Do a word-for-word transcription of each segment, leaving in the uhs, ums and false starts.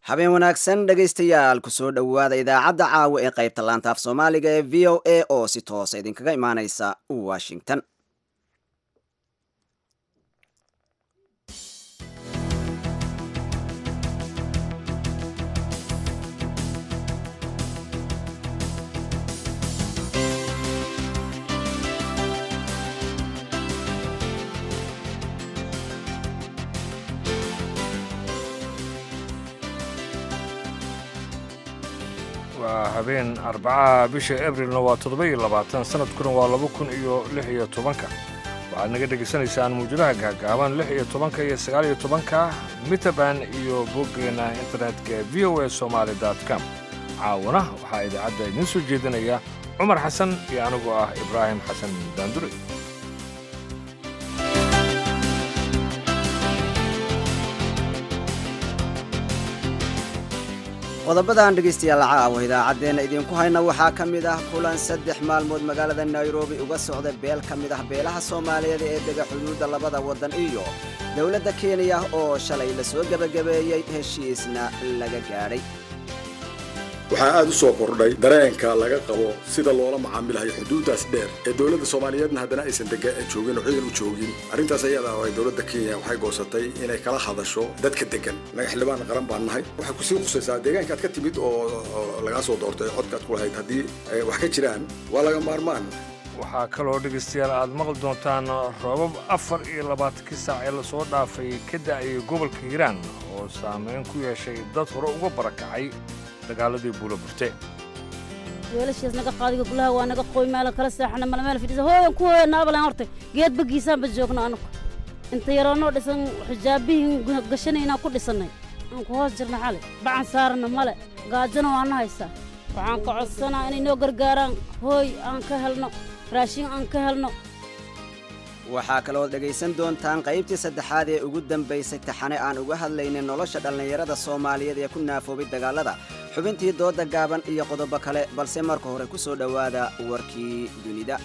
habeen wanaagsan dhegaystayaal ku soo dhowaada idaacadda caawa ee qaybta laanta af soomaaliga ee v o a oo si toosa idinkaga imaaneysa washington. waa habeen arbacaha bisha abrilna waa toddoba iyo labaatan sanadkuna waa laba kun iyo lix iyo tobanka waxaad naga dhegaysanaysaan muujadaha gaagaaban lix iyo tobanka iyo sagaal iyo tobanka mitaban iyo boggeena internetka v o a somaali dot com caawana waxaa idaacadda idiin soo jeedinaya cumar xasan iyo anigoo ah ibraahim xasan daandure. qodobadan dhegaystayaal caawa idaacaddeenna idinku hayna waxaa ka mid ah kulan saddex maalmood magaalada nairobi uga socda beel ka mid ah beelaha soomaaliyeed ee dega xuduudda labada waddan iyo dowladda kenya oo shalay la soo gebagabeeyey heshiisna laga gaadhay. waxaa aad u soo kordhay dareenka laga qabo sida loola macaamilayo xuduuddaas dheer ee dowladda soomaaliyeedna haddana aysan dega joogin oo ciidan u joogin. arrintaas ayada ah ay dowladda kenya waxay goosatay inay kala hadasho dadka degan. naga xildhibaan qaran baan nahay, waxay kusii khusaysaa deegaankaad ka timid oo lagaa soo doortay codkaad ku lahayd haddii wax ka jiraan waa laga maarmaan. waxaa kaloo dhegaystayaal aad maqli doontaan roobab afar iyo labaatankii saac ee lasoo dhaafay ka da'ayay gobolka hiiraan oo saamayn ku yeeshay dad hore uga barakacay dagaaladii buula burte. weelashaas naga qaadiga gulaha waa naga qoy meel kala seexana meel meel fidisa hooyan ku hooyan naabalan hortay geed bagiisaan ba joogno anagu inta yaroonoo dhisan xijaabihin gashanayna ku dhisanay aan ku hoos jirna xalay bacan saarna male gaajana waana haysaa waxaan ka codsanaa inay noo gargaaraan hooy aan ka helno raashin aan ka helno. waxaa kaloo dhegaysan doontaan qaybtii saddexaad ee ugu dambaysay taxane aan uga hadlaynay nolosha dhallinyarada soomaaliyeed ee ku naafoobay dagaalada, xubintii dooda gaaban iyo qodobo kale, balse marka hore ku soo dhowaada warkii dunida.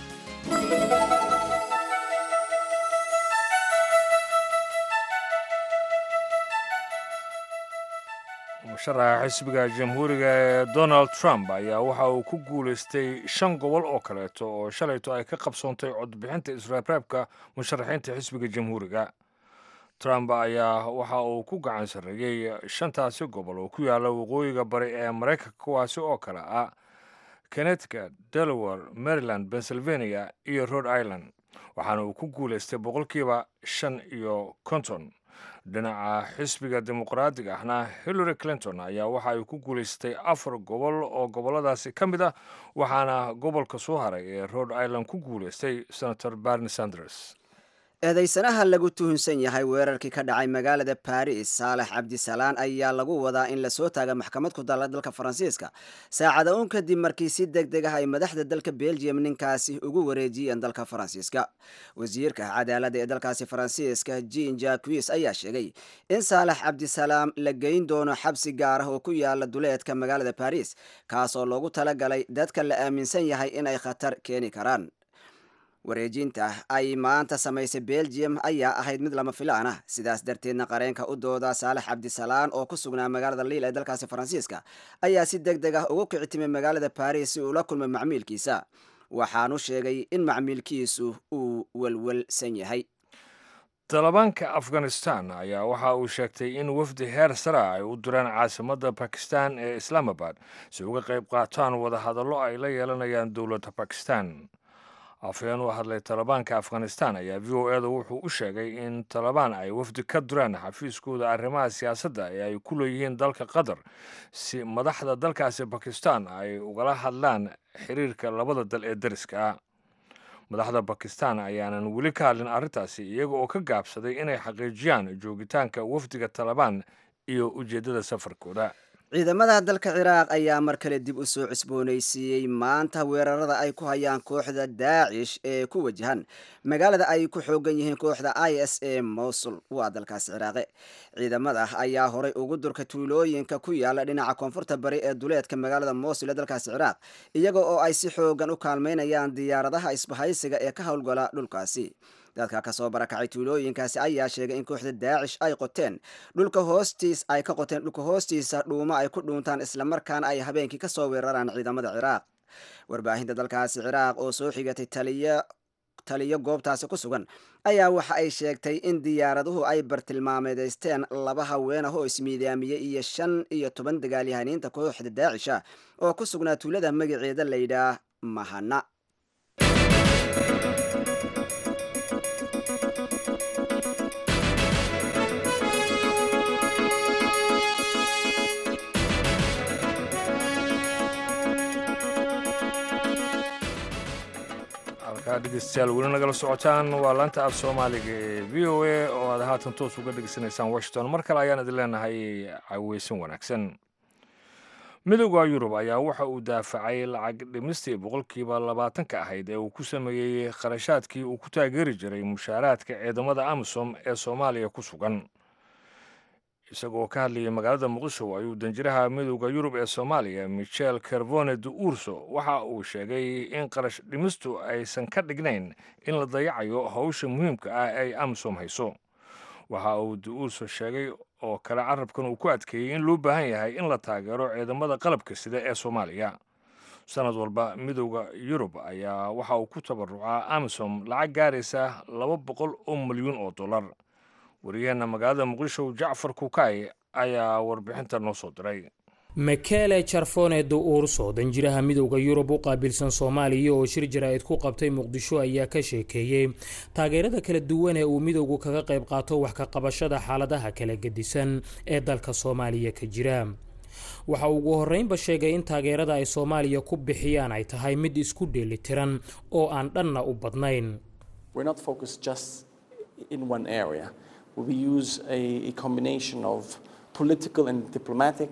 musharaxa xisbiga jamhuuriga ee donald trump ayaa waxa uu ku guulaystay shan gobol oo kaleeto oo shalayto ay ka qabsoontay codbixinta israabraabka musharaxiinta xisbiga jamhuuriga. trump ayaa waxa uu ku gacan sarreeyey shantaasi gobol oo ku yaalla waqooyiga bari ee maraykanka, kuwaasi oo kale ah connecticut, delaware, maryland, pennsylvania iyo rhode island, waxaana uu ku guulaystay boqolkiiba shan iyo konton. dhinaca xisbiga dimuqraadiga ahna hillary clinton ayaa waxa ay ku guulaystay afar gobol oo gobolladaasi ka mid ah, waxaana gobolka soo haray ee rhode island ku guulaystay senator bernie sanders. eedaysanaha lagu tuhunsan yahay weerarkii ka dhacay magaalada baris saalax cabdisalaan ayaa lagu wadaa in lasoo taaga maxkamad ku taalla dalka faransiiska saacada uun kadib markii si deg deg ah ay madaxda dalka belgium ninkaasi ugu wareejiyeen dalka faransiiska. wasiirka cadaaladda ee dalkaasi faransiiska jean jacques ayaa sheegay in saalax cabdisalaam la geyn doono xabsi gaar ah oo ku yaala duleedka magaalada baris, kaasoo loogu talagalay dadka la aaminsan yahay inay khatar keeni karaan. wareejinta ay maanta samaysay belgium ayaa ahayd mid lama filaan ah, sidaas darteedna qareenka u dooda saalax cabdisalaan oo ku sugnaa magaalada liil ee dalkaasi faransiiska ayaa si deg deg ah ugu kicitimay magaalada baris si uu la kulmay macmiilkiisa. waxaanu sheegay in macmiilkiisu uu welwelsan yahay. talibaanka afghanistan ayaa waxa uu sheegtay in wafdi heer sara ay u direen caasimadda bakistan ee islaamabad si uga qayb qaataan wadahadallo ay la yeelanayaan dowladda bakistan. afhayeen u hadlay talibaanka afghanistan ayaa v o eda wuxuu u sheegay in talibaan ay wafdi ka dureen xafiiskooda arrimaha siyaasadda ee ay ku leeyihiin dalka qatar si madaxda dalkaasi bakistan ay ugala hadlaan xiriirka labada dal ee dariska ah. madaxda bakistan ayaanan weli ka hadlin arrintaasi, iyaga oo ka gaabsaday inay xaqiijiyaan joogitaanka wafdiga talibaan iyo ujeeddada safarkooda. ciidamada dalka ciraaq ayaa mar kale dib u soo cusboonaysiiyey maanta weerarada ay ku hayaan kooxda daacish ee ku wajahan magaalada ay ku xoogan yihiin kooxda i s ee mowsul waa dalkaasi ciraaqe. ciidamada ayaa horay ugu durka tuulooyinka ku yaala dhinaca koonfurta bari ee duleedka magaalada mowsul ee dalkaasi ciraaq, iyaga oo ay si xoogan u kaalmaynayaan diyaaradaha isbahaysiga ee ka howlgala dhulkaasi. dadka ka soo barakacay tuulooyinkaasi ayaa sheegay in kooxda daacish ay qoteen dhulka hoostiis ay ka qoteen dhulka hoostiisa dhuumo ay ku dhuuntaan islamarkaana ay habeenkii ka soo weeraraan ciidamada ciraaq warbaahinta dalkaasi ciraaq oo soo xigatay taliya taliyo goobtaasi ku sugan ayaa waxa ay sheegtay in diyaaraduhu ay bartilmaameedaysteen laba haweenah oo ismiidaamiyey iyo shan iyo toban dagaalyahaniinta kooxda daacisha oo ku sugnaa tuulada magaceeda layidhaah mahana dhegeystayaal weli nagala socotaan waa laanta af soomaaliga ee v o a oo aad haatan toos uga dhegeysanaysaan washington mar kale ayaan idin leenahay caweysan wanaagsan midowda yurub ayaa waxa uu daafacay lacag dhimistii boqolkiiba labaatanka ahayd ee uu ku sameeyey kharashaadkii uu ku taageeri jiray mushaaraadka ciidamada amisom ee soomaaliya ku sugan isagoo ka hadlayay magaalada muqdisho ayuu danjiraha midowda yurub ee soomaaliya michel carvone de urso waxa uu sheegay in qarash dhimistu aysan ka dhignayn in la dayacayo howsha muhiimka ah ay amisom hayso waxa uu de urso sheegay oo kale carabkan uu ku adkeeyey in loo baahan yahay in la taageero ciidamada qalabka sida ee soomaaliya sanad walba midowda yurub ayaa waxa uu ku tabarucaa amisom lacag gaaraysa laba boqol oo milyuun oo dollar wariyaheenna magaalada muqdisho jacfar kukay ayaa warbixinta noo soo diray Michele Carfone de Urso danjiraha midowda yurub u qaabilsan Soomaaliya oo shir jaraa'id ku qabtay Muqdisho ayaa ka sheekeeyay taageerada kala duwan ee uu midowgu kaga qayb qaato wax ka qabashada xaaladaha kala gedisan ee dalka Soomaaliya ka jira waxa ugu horeynba sheegay in taageerada ay Soomaaliya ku bixiyaan ay tahay mid isku dheelitiran oo aan dhanna u badnayn. We're not focused just in one area. We use a, a combination of political and diplomatic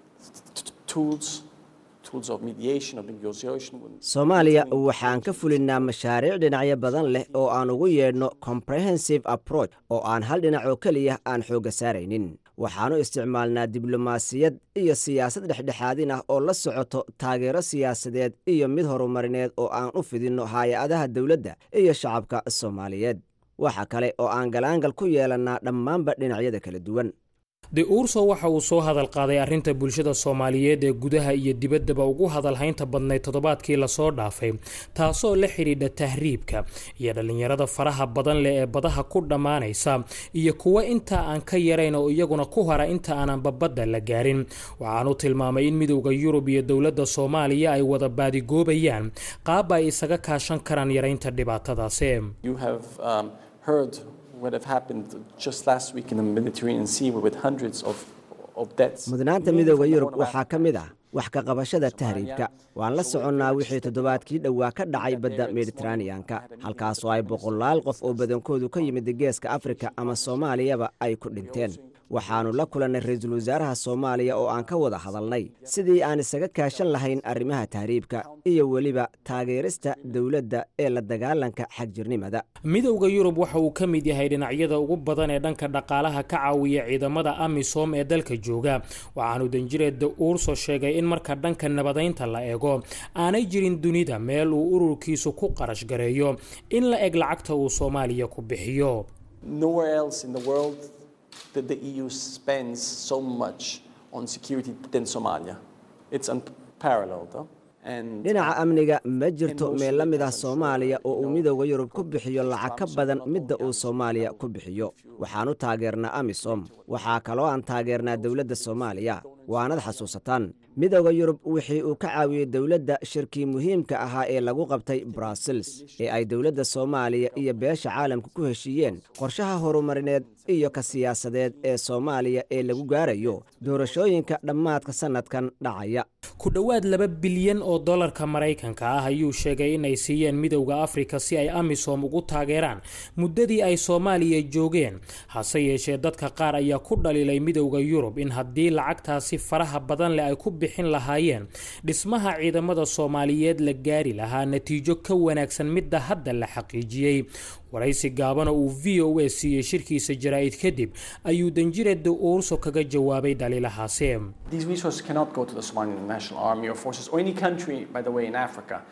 tools, tools of mediation, of negotiation. Soomaaliya waxaan ka fulinaa mashaariic dhinacyo badan leh oo aan ugu yeedhno comprehensive approach oo aan hal dhinac oo keliya aan xooga saaraynin. waxaanu isticmaalnaa diblomaasiyad iyo siyaasad dhexdhexaadin ah oo la socoto taageero siyaasadeed iyo mid horumarineed oo aan u fidinno hay-adaha dowladda iyo shacabka Soomaaliyeed waxa kale oo aan galaangal ku yeelannaa dhammaanba dhinacyada kala duwan. De Urso waxa uu soo hadal qaaday arrinta bulshada Soomaaliyeed ee gudaha iyo dibaddaba ugu hadal haynta badnayd toddobaadkii la soo dhaafay taasoo la xiriidha tahriibka iyo dhalinyarada faraha badan leh ee badaha ku dhamaanaysa iyo kuwa inta aan ka yarayn oo iyaguna ku hara inta aanan babadda la gaarin waxaanu tilmaamay in midowda Yurub iyo dowladda Soomaaliya ay wada baadigoobayaan qaab ay isaga kaashan karaan yaraynta dhibaatadaasi. You have um, heard what have happened just last week in the Mediterranean Sea with hundreds of of deaths. mudnaanta midowda Yurub waxaa ka mid ah wax ka qabashada tahriibka waan la soconnaa wixii toddobaadkii dhowaa ka dhacay badda Mediterranean-ka halkaas oo ay boqolaal qof oo badankoodu ka yimid geeska Afrika ama Soomaaliyaba ay ku dhinteen waxaanu la kulannay ra'iisul wasaaraha Soomaaliya oo aan ka wada hadalnay sidii aan isaga kaashan lahayn arrimaha tahriibka iyo waliba taageerista dawladda ee la dagaalanka xagjirnimada. midowda Yurub waxa uu ka mid yahay dhinacyada ugu badan ee dhanka dhaqaalaha ka caawiya ciidamada AMISOM ee dalka jooga waxaanu danjireed De Urso sheegay in marka dhanka nabadeynta la eego aanay jirin dunida meel uu ururkiisu ku qarash gareeyo in la eg lacagta uu Soomaaliya ku bixiyo. Nowhere else in the world that the E U spends so much on security than Somalia. It's unparalleled. Huh? dhinaca amniga ma jirto meel la mid ah Soomaaliya oo uu midowda Yurub ku bixiyo lacag ka badan midda uu Soomaaliya ku bixiyo waxaanu taageernaa AMISOM waxa kale oo aan taageernaa dawladda Soomaaliya waanad xasuusataan midowda Yurub wixii uu ka caawiyay dawladda shirkii muhiimka ahaa ee lagu qabtay Brussels ee ay dawladda Soomaaliya iyo beesha caalamka ku heshiiyeen qorshaha horumarineed iyo ka siyaasadeed ee Soomaaliya ee lagu gaarayo doorashooyinka dhammaadka sanadkan dhacaya. ku dhawaad laba bilyan oo dollarka Mareykanka ah ayuu sheegay in ay siiyeen midowda Afrika si ay AMISOM ugu taageeraan muddadii ay Soomaaliya joogeen hase yeeshee dadka qaar ayaa ku dhaliilay midowda Yurub in haddii lacagtaasi faraha badan leh ay ku bixin lahaayeen dhismaha ciidamada Soomaaliyeed la gaari lahaa natiijo ka wanaagsan midda hadda la xaqiijiyay. waraysi gaaban oo uu V O A siiyay shirkiisa jaraa'id kadib ayuu danjireed De Urso kaga jawaabay dhaliilahaasi. These resources cannot go to the Somalian National Army or forces or any country, by the way, in Africa.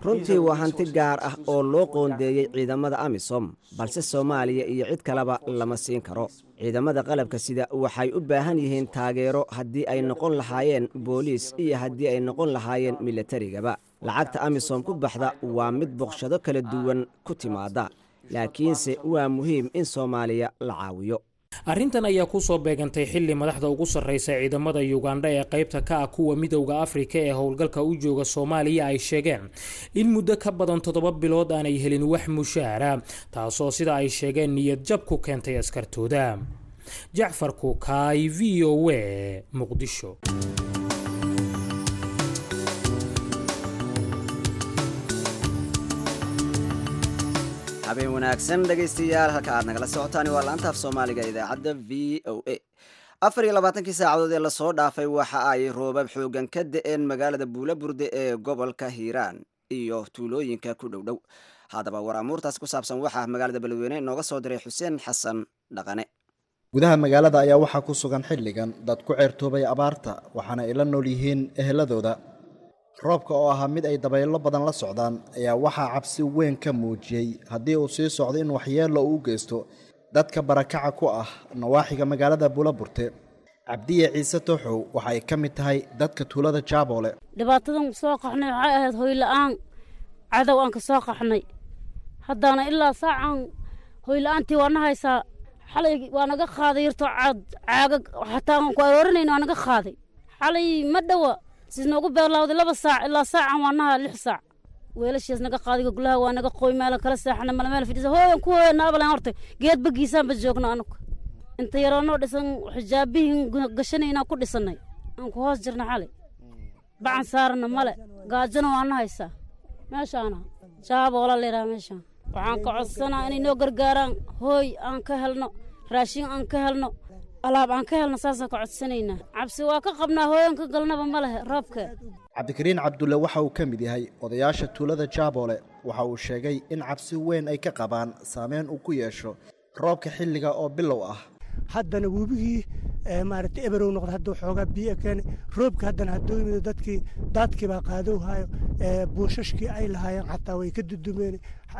runtii waa hanti gaar ah oo loo qoondeeyey ciidamada amisom balse soomaaliya iyo cid kaleba lama siin karo ciidamada qalabka sida waxay u baahan yihiin taageero haddii ay noqon lahaayeen booliis iyo haddii ay noqon lahaayeen milatarigaba lacagta amisom ku baxda waa mid boqshado kala duwan ku timaada laakiinse waa muhiim in soomaaliya la caawiyo arrintan ayaa ku soo beegantay xilli madaxda ugu sarreysa ciidamada Uganda ee qaybta ka ah kuwa midowga Afrika ee howlgalka u jooga Soomaaliya ay sheegeen in muddo ka badan toddoba bilood aanay helin wax mushaara taasoo sida ay sheegeen niyad jab ku keentay askartooda. Jacfar Kukaay, V O A, Muqdisho. habeen wanaagsan dhegaystayaal halka aad nagala socotaan waa laanta af Soomaaliga idaacadda V O A afar iyo labaatan saacadood ee la soo dhaafay waxa ay roobab xoogan ka da'een magaalada Buulaburde ee gobolka Hiiraan iyo tuulooyinka ku dhowdhow hadaba war amuurtaas ku saabsan waxa magaalada Beledweyne nooga soo diray Xuseen Xasan Dhaqane gudaha magaalada ayaa waxa ku sugan xilligan dad ku ceertoobay abaarta waxaana ay la nool yihiin eheladooda roobka oo ahaa mid ay dabaylo badan la socdaan ayaa waxaa cabsi weyn ka muujiyey haddii uu sii socdo in waxyeello uu geysto dadka barakaca ku ah nawaaxiga magaalada Buulaburte. Cabdiye Ciise Tooxow waxa ay ka mid tahay dadka tuulada Jaaboole. dhibaatadan soo qaxnay waxay ahayd hoy la'aan cadow aan ka soo qaxnay haddana ilaa saacan hoy la'aantii waa nahaysaa xalay waa naga qaaday yarto caad caaga xataa aan ku aroorinayno waa naga qaaday xalay ma dhawa sidna ugu beerlaawday laba saac ilaa saacan waa naha lix saac weelashiis naga qaadiga gulaha waa naga qoy meel kala seexna meel meel fidisa hooyan ku hooyana abalan horta geed bagiisaan ba joogna anagu inta yaroonoo dhisan xijaabihin gashanayna ku dhisanay aan ku hoos jirna xalay bacan saarna male gaajana waa nahaysaa meeshaana Jaaboole leeyahay meeshaan waxaan ka codsanaa inay noo gargaaraan hooy aan ka helno raashin aan ka helno alaab aan ka helno saasa ka codsanayna cabsi waa ka qabnaa hooyanka galnaba ma leh roobka Cabdikariin Cabdulle waxa uu ka mid yahay odayaasha tuulada Jaaboole waxa uu sheegay in cabsi weyn ay ka qabaan saameyn uu ku yeesho roobka xilliga oo bilow ah haddana wubigii maaragtay eberow noqdo hadduu xoogaa biyo keenay roobka haddana hadduu yimid dadkii daadkii baa qaadow hayo buushashkii ay lahaayeen xataa way ka dudumeen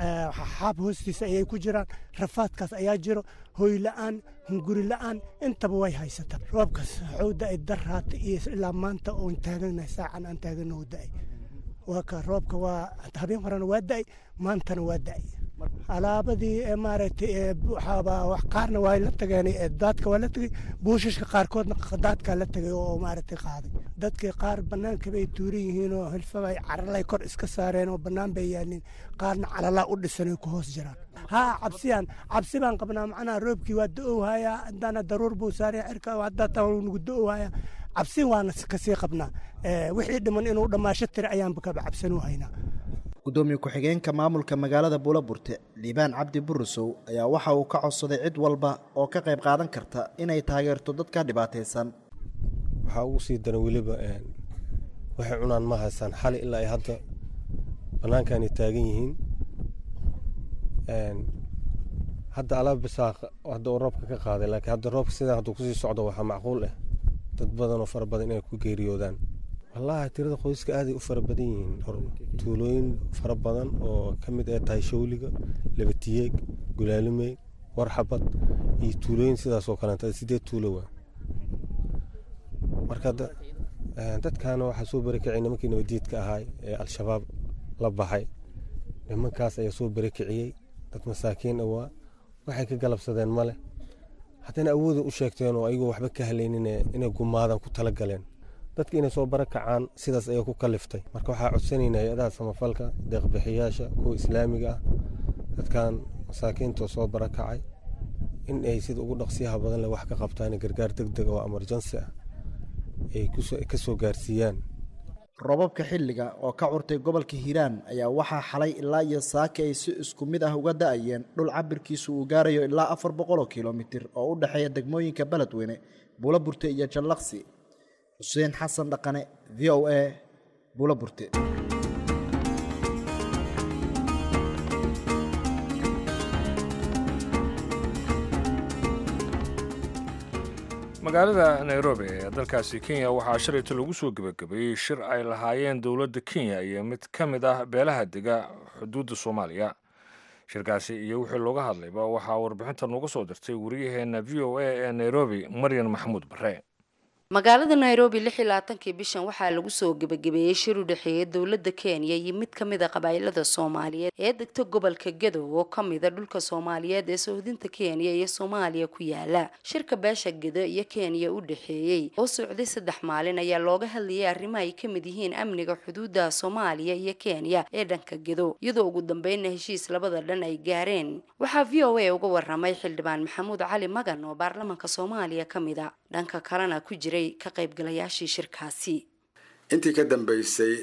xaab hoostiisa ayay ku jiraan rafaadkaas ayaa jiro hoy la'aan hunguri la'aan intaba way haysataa roobkaas xowda ay daraata iyo ilaa maanta oon taaganahay saacan aan taaganahay oo da'ay waa ka roobka waa habeen horena waa da'ay maantana waa da'ay alaabadii maaragtay waxaaba wax qaarna waa la tageen daadka waa la tagay buushashka qaarkoodna daadka la tagay oo maaragtay qaaday dadkii qaar banaanka bay tuuran yihiin oo hilfabay caralay kor iska saareen oo banaan bay yaalin qaarna calala u dhisanay ku hoos jiraan ha cabsiyaan cabsi baan qabnaa macnaha roobkii waa da'ow haya hadana daruur buu saaray cirka hadda taa nagu da'ow haya cabsi waana ka sii qabnaa wixii dhiman inuu dhamaasho tir ayaan ka cabsan u haynaa gudoomiye ku-xigeenka maamulka magaalada Buulaburte Liibaan Cabdi Burusow ayaa waxa uu ka codsaday cid walba oo ka qayb qaadan karta inay taageerto dadka dhibaataysan waxa uu sii daran waliba een waxa cunaan ma haysan xal ilaa ay hadda banaankan taagan yihiin een hadda alaab bisaaq hadda roobka ka qaaday laakiin hadda roobka sida hadda ku sii socdo waxa macquul ah dad badan oo fara badan inay ku geeriyoodaan والله tirada qoyska aad ay u fara badan yihiin tuulooyin fara badan oo kamid ah tahay shawliga labatiyeeg gulaalimey warxabad iyo tuulooyin sidaas oo kale ah sideed tuulo waa marka dadkan waxa soo barakicay nimankii nabadiidka ahaay ee al-shabaab la baxay nimankaas ayaa soo barakiciyay dad masaakiin ah waa waxay ka galabsadeen male hadana awood u sheegteen oo ayagu waxba ka haleynina inay gumaadan ku tala galeen dadka inay soo barakacaan sidaas ay ku kaliftay marka waxa codsanaynaa hay'adaha samafalka deeq bixiyaasha kuwa islaamiga ah dadkan masaakiinta soo barakacay in ay sida ugu dhaqsiyaha badan leh wax ka qabtaan gargaar degdeg ah oo emergency ah ay ka soo gaarsiiyaan roobabka xilliga oo ka curtay gobolka Hiiraan ayaa waxa xalay ilaa iyo saaka ay si isku mid ah uga da'ayeen dhul cabirkiisu uu gaarayo ilaa afar boqol oo kiiloomitir oo u dhaxeeya degmooyinka Beledweyne Buulaburte iyo Jallaqsi Xuseen Xasan Dhaqane V O A Buulaburte magaalada nairobi ee dalkaasi kenya waxaa shalayto lagu soo gebagabeeyey shir ay lahaayeen dowladda kenya iyo mid ka mid ah beelaha dega xuduudda soomaaliya shirkaasi iyo wixii looga hadlayba waxaa warbixinta nooga soo dirtay wariyaheena v o a ee nairobi maryan maxamuud bare magaalada nairobi lix iyo labaatankii bishan waxaa lagu soo gebagabeeyey shir u dhexeeya dowladda kenya iyo mid ka mid a qabaa'ilada soomaaliyeed ee degta gobolka gadow oo ka mid a dhulka soomaaliyeed ee sohdinta kenya iyo soomaaliya ku yaala shirka beesha gado iyo kenya u dhexeeyey oo socday saddex maalin ayaa looga hadlayay arrimo ay ka mid yihiin amniga xuduudda soomaaliya iyo kenya ee dhanka gado iyadoo ugu dambeynna heshiis labada dhan ay gaareen waxaa v o a uga waramay xildhibaan maxamuud cali magan oo baarlamaanka soomaaliya ka mid a dhanka kalena ku jiray ka qaybgalayaashii shirkaasi intii ka dambeysay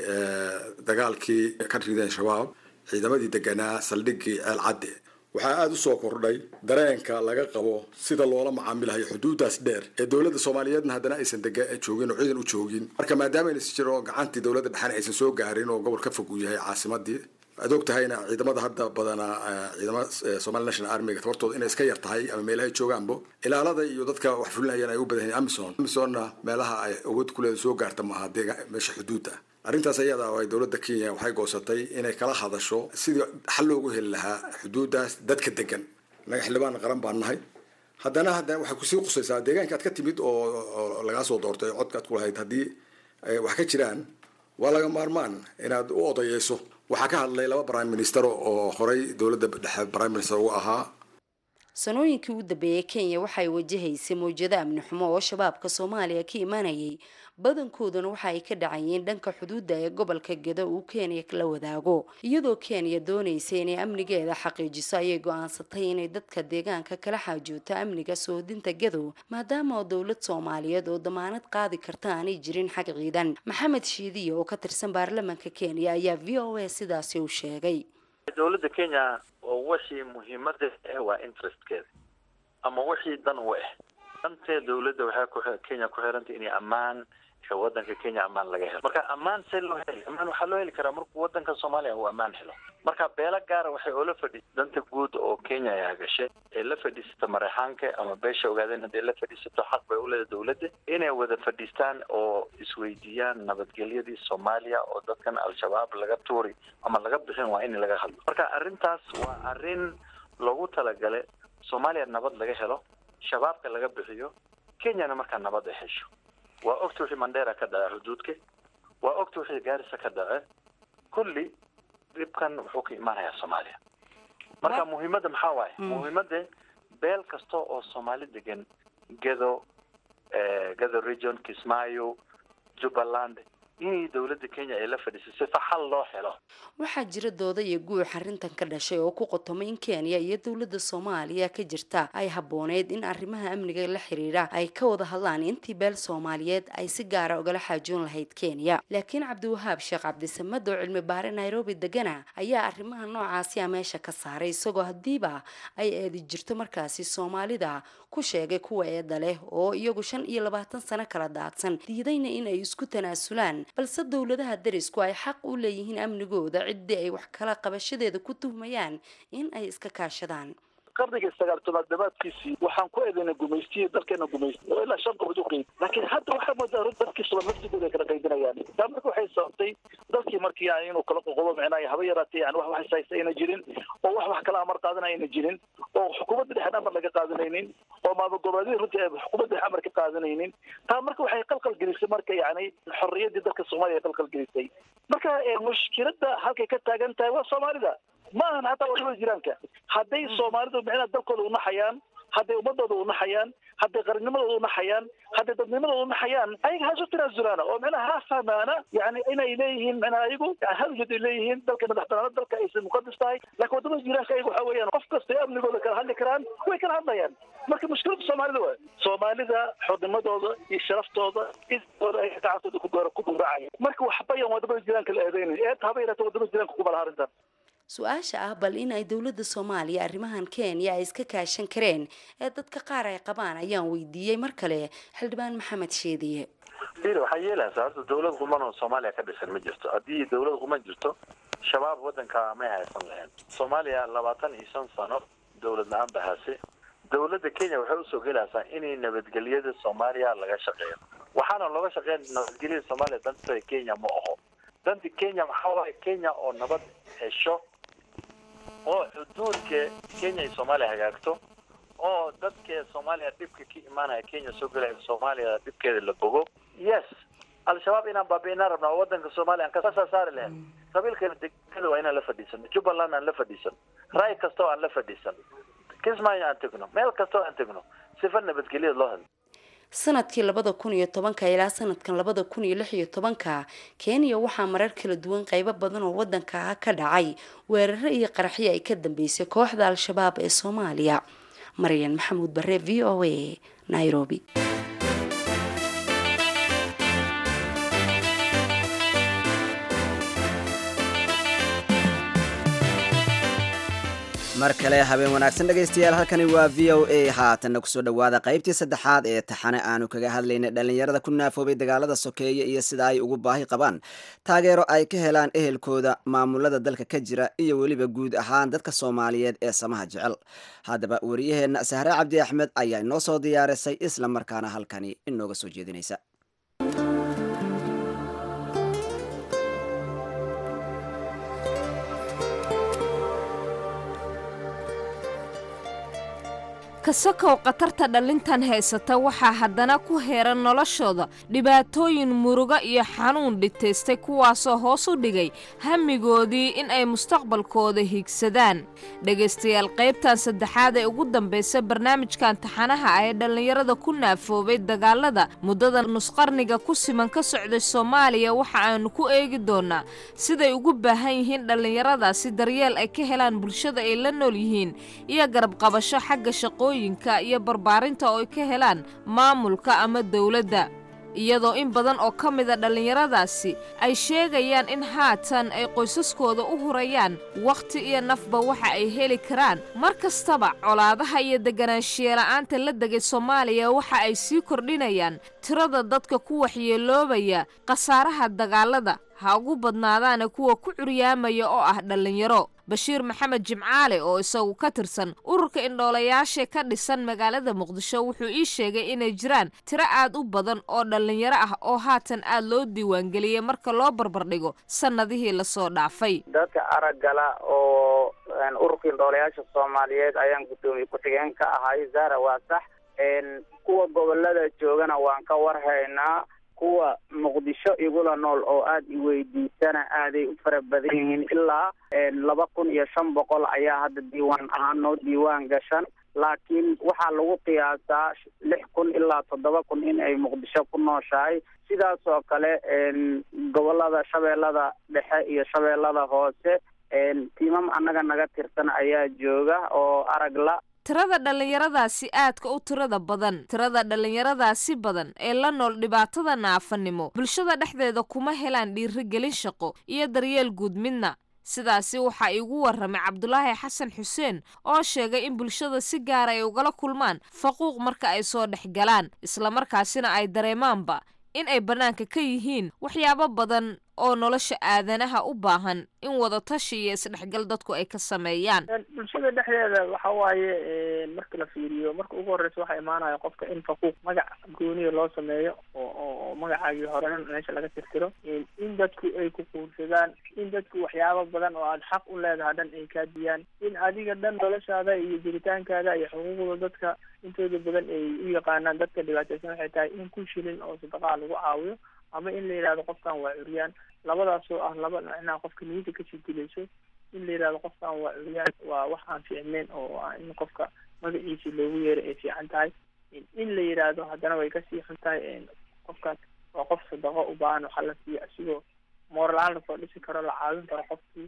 dagaalkii ka rideen shabaab ciidamadii deganaa saldhiggii ceel cadde waxaa aada u soo kordhay dareenka laga qabo sida loola macaamilayo xuduudaas dheer ee dowladda soomaaliyeedna haddana aysan dega joogin oo ciidan u joogin marka maadaama aysan jiro gacantii dowladda dhexana aysan soo gaarin oo gobol ka fog uu yahay caasimadii aad og tahayna ciidamada hadda badanaa ciidamada Somali National Army ka hortooda inay iska yar tahay ama meelaha joogaanbo ilaalada iyo dadka wax fulinayaan ay u badan yihiin Amazon Amazonna meelaha ay awood ku leedahay soo gaarta ma aha meesha xuduudda arrintaas ayada oo ay dowladda Kenya waxay goosatay inay kala hadasho sidii xal loogu heli lahaa xuduudaas dadka degan naga xildhibaan qaran baan nahay haddana hadda waxay ku sii qusaysaa deegaanka aad ka timid oo laga soo doortay codka aad ku lahayd haddii wax ka jiraan waa laga maarmaan inaad u odayeyso waxaa ka hadlay laba prime minister oo horay dowladda dhexe prime minister uu ahaa sanooyinkii u dambeeyay Kenya waxay wajahaysay mowjado amni xumo oo shabaabka Soomaaliya ka imanayay badankooduna waxa ay ka dhacayeen dhanka xuduudda ee gobolka Gado uu Kenya la wadaago iyadoo Kenya doonaysay inay amnigeeda xaqiijiso ayay go'aansatay inay dadka deegaanka kala xaajooto amniga soodinta Gado maadaama dowlad Soomaaliyeed oo damaanad qaadi karta aanay jirin xaq ciidan maxamed shiidiye oo ka tirsan baarlamaanka Kenya ayaa V O A sidaas u sheegay dowladda Kenya oo wixii muhiimada ah waa interestkeeda ama wixii dan u ah danta dowladda waxa ku Kenya ku xirantay inay amaan ka wadanka Kenya amaan laga helo marka amaan si loo helo amaan waxa loo heli karaa marka wadanka Soomaaliya uu amaan helo marka beela gaar waxay oo la fadhi danta guud oo Kenya ay gashay ee la fadhiista Mareykanka ama beesha ogaadeen hadii la fadhiisto xaq bay u leedahay dowladda inay wada fadhiistaan oo isweydiiyaan nabadgelyadii Soomaaliya oo dadkan al-shabaab laga tuuri ama laga bixin waa in laga hadlo marka arrintaas waa arrin lagu talagalay Soomaaliya nabad laga helo shabaabka laga bixiyo Kenya marka nabad ay hesho waa ogto wixii Mandera ka dhacay xuduudka waa ogto wixii Gaarisa ka dhacay kulli dibkan wuxuu ka imaanayaa Soomaaliya marka muhiimada maxaa waaye muhiimada beel kasto oo Soomaali degan Gado ee Gado region Kismaayo Jubaland in dowladda Kenya ay la fadhiisay si xal loo helo waxaa jira dooda iyo guux arrintan ka dhashay oo ku qotomay in Kenya iyo dowladda Soomaaliya ka jirta ay habooneed in arrimaha amniga la xiriira ay ka wada hadlaan intii beel Soomaaliyeed ay si gaar ah uga xaajoon lahayd Kenya laakiin Cabdiwahaab Sheekh Cabdisamad oo cilmi baare Nairobi degana ayaa arrimaha noocaasi meesha ka saaray isagoo hadiiba ay eedi jirto markaasi Soomaalida ku sheegay kuwa eeda leh oo iyagu shan iyo labaatan sano kala daadsan diidayna in ay isku tanaasulaan balse dowladaha darisku ay xaq u leeyihiin amnigooda cidii ay wax kala qabashadeeda ku tuhmayaan in ay iska kaashadaan qarniga sagaal dabaadkiisii waxaan ku eedaynay gumaystiye dalkeena gumaystiye oo ilaa shan qof u qeyd laakiin hadda waxaa moodaa dadkii soo nafsigooda kala qaydinayaan taa marka waxay sababtay dalkii markii aan inuu kala qoqobo macnaha haba yaraatay aan wax wax saayayna jirin oo wax wax kala amar qaadanayna jirin oo xukuumadda dhexe amar laga qaadanaynin oo maaba goboleedyada runtii xukuumadda dhexe amar ka qaadanaynin taa marka waxay qalqal gelisay marka yacni xorriyadii dalka Soomaaliya qalqal gelisay marka mushkiladda halkay ka taagan tahay waa Soomaalida ما أنا حتى ولا جيرانك هذي الصومالي بمعنى دكتور ونحيان هذي أمضى ونحيان هذي قرن مضى ونحيان هذي ضد مضى ونحيان أي هذا تنازلنا ومعنى هافهمنا يعني إن إليهم أنا أيقو هلجد إليهم دلك مدحنا دلك اسم مقدس تاعي لكن ودنا جيرانك أيقو حويان قفقس تأمن يقول لك هل كران ويكن هذا يعني marka mushkilada Soomaalida Soomaalida xudnimadooda iyo sharaftooda isoo ay taasoo ku goor ku guracay marka waxbayaan wadada jiraanka la eedeynay ee tabayra wadada jiraanka ku balaarinta su-aasha ah bal in ay dowladda Soomaaliya arrimahan Kenya ay iska kaashan kareen ee dadka qaar ay qabaan ayaan weydiiyay mar kale xildhibaan Maxamed Sheediye diiro waxa yeelaysaa hadda dowlad quman oo Soomaaliya ka dhisan ma jirto haddii dowlad quman jirto shabaab wadanka ma haysan lahayn Soomaaliya labaatan iyo shan sano dowlad la'aan bahaasi dowladda kenya waxay usoo gelaysaa inay nabadgelyada soomaaliya laga shaqeeyo waxaana looga shaqeyn nabadgelyada soomaaliya danta kenya ma aho danta kenya maxaa waaye kenya oo nabad hesho oo xuduudka kenya iyo soomaaliya hagaagto oo dadka soomaaliya dhibka ka imaanaya kenya soo gelaya soomaaliya dhibkeeda la bogo yes al-shabaab inaan baabi'inaa rabnaa waddanka soomaaliya aan ka saari lahayn qabiilkeena degmada waa inaan la fadhiisan jubbaland aan la fadhiisan raay kasta oo aan la fadhiisan kismaayo aan tegno meel kasta oo aan tegno sifa nabadgelyada loo helo sanadkii labada kun iyo tobanka ilaa sanadkan labada kun iyo lix iyo tobanka kenya waxaa marar kala duwan qaybo badan oo wadanka ka dhacay weeraro iyo qaraxyo ay ka dambeysay kooxda al-shabaab ee soomaaliya. maryan maxamuud bare, v o a, Nairobi. mar kale habeen wanaagsan dhegaystayaal, halkani waa v o a. haatanna kusoo dhowaada qaybtii saddexaad ee taxane aanu kaga hadlaynay dhallinyarada ku naafoobay dagaalada sokeeye iyo sida ay ugu baahi qabaan taageero ay ka helaan ehelkooda, maamulada dalka ka jira iyo weliba guud ahaan dadka Soomaaliyeed ee samaha jecel. haddaba wariyaheenna Sahre Cabdi Axmed ayaa inoo soo diyaarisay isla markaana halkani inooga soo jeedinaysa. kasakow qatarta dhalintan haysata waxaa haddana ku heeran noloshooda dhibaatooyin murugo iyo xanuun dhitaystay kuwaasoo hoos u dhigay hamigoodii in ay mustaqbalkooda higsadaan. dhegaystayaal, qaybtan saddexaad ee ugu dambaysa barnaamijkan taxanaha ah ee dhallinyarada ku naafoobay dagaalada muddada nusqarniga ku siman ka socday Soomaaliya waxa aanu ku eegi doonaa siday ugu baahan yihiin dhallinyaradaasi daryeel ay ka helaan bulshada ay la nool yihiin iyo garab qabasho xagga shaqo iyo barbaarinta oo ay ka helaan maamulka ama dawladda, iyadoo in badan oo ka mida dhallinyaradaasi ay sheegayaan in haatan ay qoysaskooda u hurayaan wakhti iyo nafba waxa ay heli karaan. mar kastaba colaadaha iyo deganaanshiyeela'aanta la degay Soomaaliya waxa ay sii kordhinayaan tirada dadka ku waxyeeloobaya khasaaraha dagaalada, ha ugu badnaadaana kuwa ku curyaamaya oo ah dhallinyaro. Bashiir Maxamed Jimcaale oo isagu ka tirsan ururka indhoolayaasha ka dhisan magaalada Muqdisho wuxuu ii sheegay inay jiraan tiro aad u badan oo dhalinyaro ah oo haatan aad loo diiwaangeliyay marka loo barbardhigo sanadihii la soo dhaafay. dadka aragala oo ururka indhoolayaasha Soomaaliyeed ayaan gudoomiye ku-xigeen ka ahay Zara Waasax, kuwa gobolada joogana waan ka warhaynaa, kuwa Muqdisho igula nool oo aad i weydiisana aaday u fara badan yihiin ilaa laba kun iyo shan boqol ayaa hadda diiwaan ahaan noo diiwaan gashan, laakiin waxaa lagu qiyaasaa lix kun ilaa toddoba kun in ay Muqdisho ku nooshahay. sidaas oo kale gobolada Shabeellada Dhexe iyo Shabeellada Hoose tiimam annaga naga tirsan ayaa jooga oo aragla. tirada dhallinyaradaasi aadka u tirada badan tirada dhallinyaradaasi badan ee la nool dhibaatada naafanimo bulshada dhexdeeda kuma helaan dhiirigelin shaqo iyo daryeel guud midna. sidaasi waxaa igu warramay Cabdulaahi Xasan Xuseen oo sheegay in bulshada si gaar ay ugala kulmaan faquuq marka ay soo dhex galaan, isla markaasina ay dareemaanba in ay banaanka ka yihiin waxyaabo badan oo nolosha aadanaha u baahan in wada tashi iyo isdhexgal dadku ay ka sameeyaan. bulshada dhexdeeda waxa waaye marka la fiiriyo marka ugu horeysa waxa imaanaya qofka in faquuq magac gooniya loo sameeyo oo oo magacaagii hore meesha laga tirtiro, in dadku ay ku quursadaan, in dadku waxyaabo badan oo aad xaq u leedahay dhan ay ka diyaan, in adiga dhan noloshaada iyo jiritaankaada iyo xuquuqda dadka intooda badan ay u yaqaanaan dadka dhibaataysan waxay tahay in ku shilin oo sadaqaa lagu caawiyo ama in la yidhahdo qofkan waa curyaan. labadaas oo ah laba macnaa qofka niyada ka sii dilayso. in la yidhahdo qofkan waa curyaan waa wax aan fiicneyn oo ah in qofka magaciisa loogu yeero ay fiican tahay. in la yidhaahdo haddana way kasii xun tahay qofkaas waa qof sadaqo u baahan waxa la siiyo asigoo moorlaan lasoo dhisi karo la caawin karo qofkii.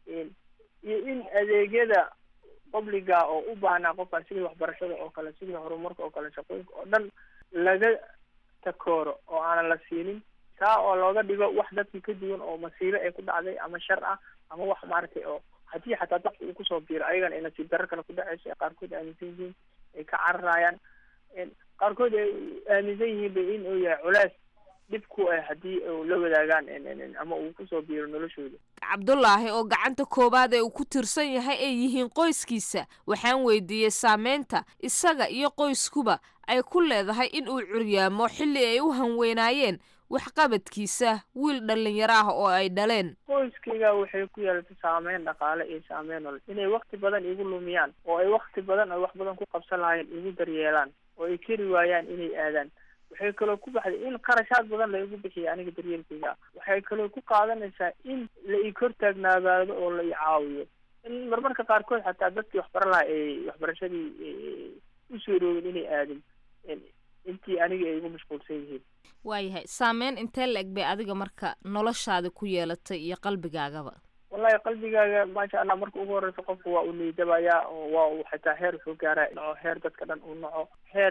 iyo in adeegyada qabliga oo u baahnaa qofkan sidii waxbarashada oo kale, sidii horumarka oo kale, shaqooyinka oo dhan laga takooro oo aanan la siinin, taa oo looga dhigo wax dadkii ka duwan oo masiibo ay ku dhacday ama shar ah ama wax maaragtay oo haddii xataa dadka uu kusoo biiro ayagana ay nasiib darro kale ku dhacayso, qaarkood aaminsan yihiin ay ka cararayaan, qaarkood ay aaminsan yihiin ba in uu yahay culeys dhib ku ah haddii uu la wadaagaan ama uu kusoo biiro noloshooda. cabdulaahi oo gacanta koowaad ee uu ku tirsan yahay ay yihiin qoyskiisa waxaan weydiiyey saameynta isaga iyo qoyskuba ay ku leedahay in uu curyaamo xilli ay u hanweynaayeen waxqabadkiisa wiil dhalinyaro ah oo ay dhaleen. qoyskayga waxay ku yeelatay saameyn dhaqaale iyo saameyn nolol inay wakti badan igu lumiyaan oo ay wakti badan ay wax badan ku qabsan lahaayeen igu daryeelaan oo ay keri waayaan inay aadaan. waxay kaloo ku baxday in qarashaad badan la igu bixiyo aniga daryeelkayga. waxay kaloo ku qaadanaysaa in la ii kor taagnaadaado oo la ii caawiyo in marmarka qaarkood xataa dadkii waxbara lahaa ay waxbarashadii usoo roogin inay aadin intii aniga ay igu mashquulsan yihiin. waayahay saameyn intee la eg bay adiga marka noloshaada ku yeelatay iyo qalbigaagaba? wallahi qalbigaaga maasha allah marka ugu horeysa qofku waa uu niidabayaa oo waa uu xitaa heer wuxuu gaaraa oo heer dadka dhan uu naco heer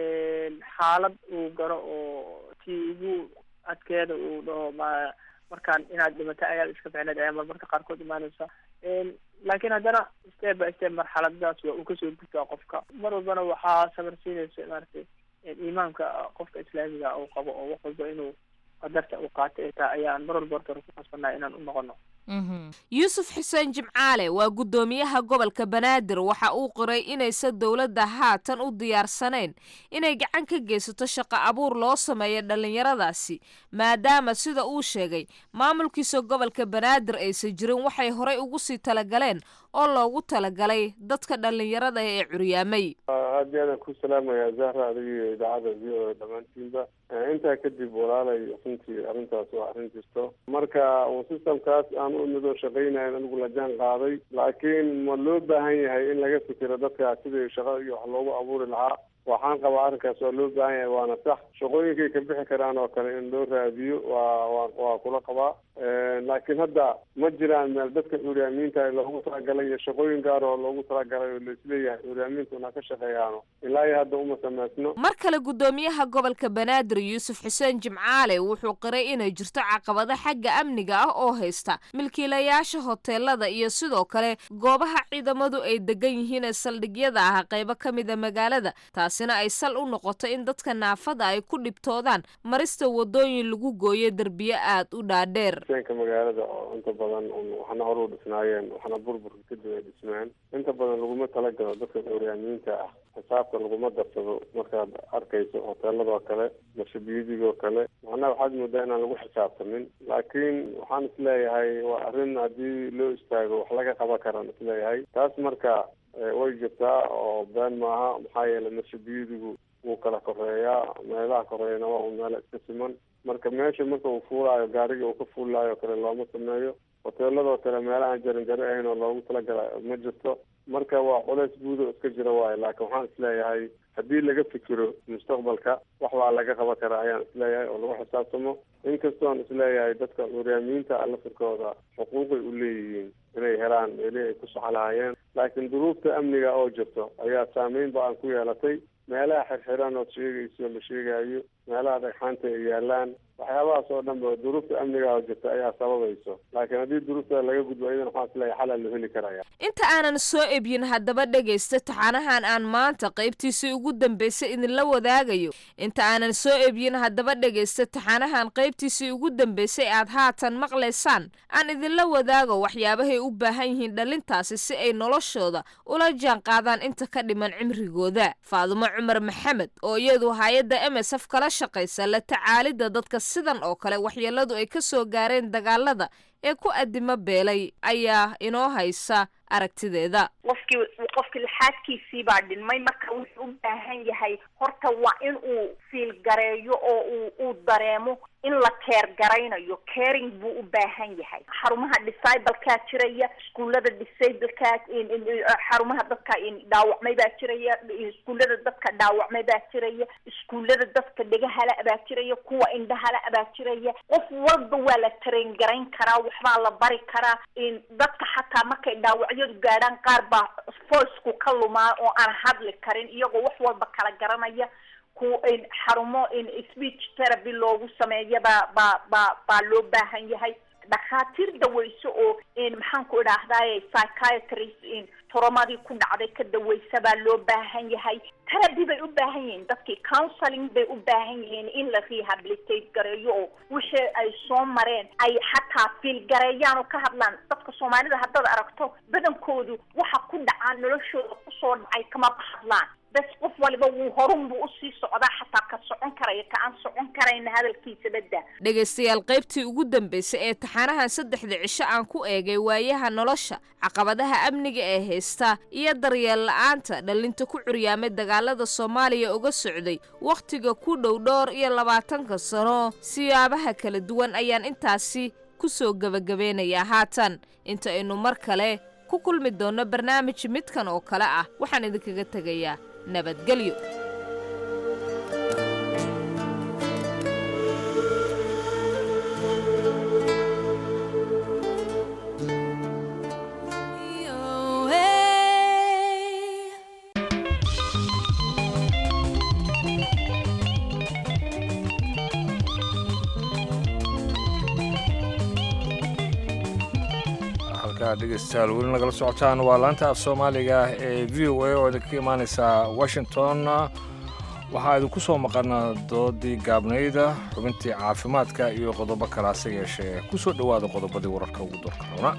xaalad uu garo oo tii ugu adkeeda uu dhaho ma markaan inaad dhimato ayaa iska ficneed ayaa marmarka qaarkood imaanaysa. laakiin haddana step by step marxaladadaas waa uu kasoo gudbaa qofka mar walbana waxaa sabarsiinaysa maaragtay iimaanka qofka islaamiga uu qabo oo wax walba inuu qadarta uu qaato ee taa ayaan mar walba horta ku qasbanaa inaan u noqono. yuusuf xuseen jimcaale waa guddoomiyaha gobolka banaadir waxa uu qoray inaysan dowladda haatan u diyaarsanayn inay gacan ka geysato shaqo abuur loo sameeyo dhallinyaradaasi maadaama sida uu sheegay maamulkiisa gobolka banaadir aysan jirin waxay horey ugu sii talagaleen oo loogu talagalay dadka dhallinyarada ee curyaamay. aad iyo aadaan ku salaamaya zahra adiga idaacada v o dhammaantiinba. intaa kadib walaalay runtii arrintaas waa arrin jirto marka uu systemkaas aan u midoo shaqaynayn anigu la jaan qaaday laakiin ma loo baahan yahay in laga fikiro dadka sidii shaqo iyo wax loogu abuuri lahaa. waxaan qabaa arrinkaas waa loo baahan yahay waana sax shaqooyinkay ka bixi karaan oo kale in loo raadiyo waa waa waa kula qabaa. laakiin hadda ma jiraan meel dadka curyaamiinta loogu talagalay iyo shaqooyin gaar oo loogu talagalay oo laisleeyahay curyaamiinta una ka shaqeeyaano ilaa iyo hadda uma samaysno. mar kale guddoomiyaha gobolka banaadir yuusuf xuseen jimcaale wuxuu qiray inay jirto caqabado xagga amniga ah oo haysta milkiilayaasha hoteelada iyo sidoo kale goobaha ciidamadu ay degan yihiin ee saldhigyada ah qaybo ka mid a magaalada taasina ay sal u noqoto in dadka naafada ay ku dhibtoodaan marista wadooyin lagu gooyo derbiye aad u dhaadheer. ka magaalada oo inta badan waxna hor u dhisnaayeen waxna burburka kadib ay dhismeen inta badan laguma talagalo dadka curyaamiinta ah xisaabta laguma darsado markaad arkayso hoteeladoo kale marshabiyidigoo kale macnaha waxaad moodaa inaan lagu xisaabtamin laakiin waxaan isleeyahay waa arrin haddii loo istaago wax laga qaban karaan isleeyahay taas marka way jirtaa oo been maaha maxaa yeelay marshabiyidigu wuu kala koreeyaa meelaha koreeyana waa un meelo iska siman marka meesha marka uu fuulaayo gaariga uu ka fuulaayo kale looma sameeyo hoteeladoo kale meelahaan jaranjaro ahayn oo loogu talagala ma jirto marka waa culays guud oo iska jira waayo laakiin waxaan isleeyahay haddii laga fikiro mustaqbalka wax baa laga qaban karaa ayaan isleeyahay oo lagu xisaabtamo inkastoon isleeyahay dadka curyaamiinta lafirkooda xuquuqay u leeyihiin inay helaan meelihii ay ku sax lahaayeen laakiin duruufta amniga oo jirto ayaa saameyn ba aan ku yeelatay meelaha xirxiran ood sheegayso la sheegayo meelaha dhagxaanta ay yaalaan waxyaabahaas oo dhan ba duruufta amniga oo jirta ayaa sababayso laakiin haddii duruufta laga gudbo iyadan waxaan isleeyahay xalaa loo heli karaya. inta aanan soo ebyin haddaba dhegaysta taxanahan aan maanta qaybtiisii ugu dambeysay idinla wadaagayo inta aanan soo ebyin haddaba dhegaysta taxanahan qaybtiisii ugu dambeysay aad haatan maqlaysaan aan idinla wadaago waxyaabahay u baahan yihiin dhalintaasi si ay noloshooda ula jaan qaadaan inta ka dhiman cimrigooda. faadumo cumar maxamed oo iyadu hay-adda m s f kala shaqaysa la tacaalidda dadka sidan oo kale waxyeeladu ay ka soo gaareen dagaalada ee ku addimo beelay ayaa inoo haysa aragtideeda. qofkii qofkii lixaadkiisii baa dhinmay marka wuxuu u baahan yahay horta waa in uu fiil gareeyo oo uu uu dareemo in la keer garaynayo caring buu u baahan yahay. xarumaha disablekaa jiraya iskuullada disablekaa xarumaha dadka dhaawacmay baa jiraya iskuullada dadka dhaawacmay baa jiraya iskuullada dadka dhegahala baa jiraya kuwa indhahala baa jiraya qof walba waa la train garayn karaa waxbaa la bari karaa dadka xataa markay dhaawacyadu gaadhaan qaar baa voiceku ka lumaa oo aan hadli karin iyagoo wax walba kala garanaya ku xarumo speech therapy loogu sameeya baa baa baa baa loo baahan yahay dhakhaatiir daweyso oo maxaan ku idhaahdaye psychiatrist toromadii ku dhacday ka daweysa baa loo baahan yahay. therapy bay u baahan yihiin dadkii, counseling bay u baahan yihiin in la rehabilitate gareeyo oo wixii ay soo mareen ay xataa fiil gareeyaan oo ka hadlaan. dadka Soomaalida haddaad aragto badankoodu waxa ku dhacaa noloshooda kusoo dhacay kama hadlaan, bas qof waliba wuu horun buu usii socdaa xataa ka socon karaya ka aan socon karayna hadalkiisa badda. dhegaystayaal qaybtii ugu dambeysay ee taxanahan saddexda cisho aan ku eegay waayaha nolosha, caqabadaha amniga ee haysta iyo daryeel la'aanta dhalinta ku curyaamay dagaalada Soomaaliya uga socday waqtiga ku dhow dhowr iyo labaatanka sano siyaabaha kala duwan ayaan intaasi ku soo gabagabeynayaa. haatan inta aynu mar kale ku kulmi doono barnaamij midkan oo kale ah waxaan idinkaga tegayaa nabadgelyo. dhegeystayaal weli nagala socotaan waa laanta af soomaaliga ee v o a oo idinka imaaneysa Washington. waxaa idinku soo maqana doodii gaabnayda, xubintii caafimaadka iyo qodobo kalaase yeeshee ku soo dhowaada qodobadii wararka ugu doorka roona.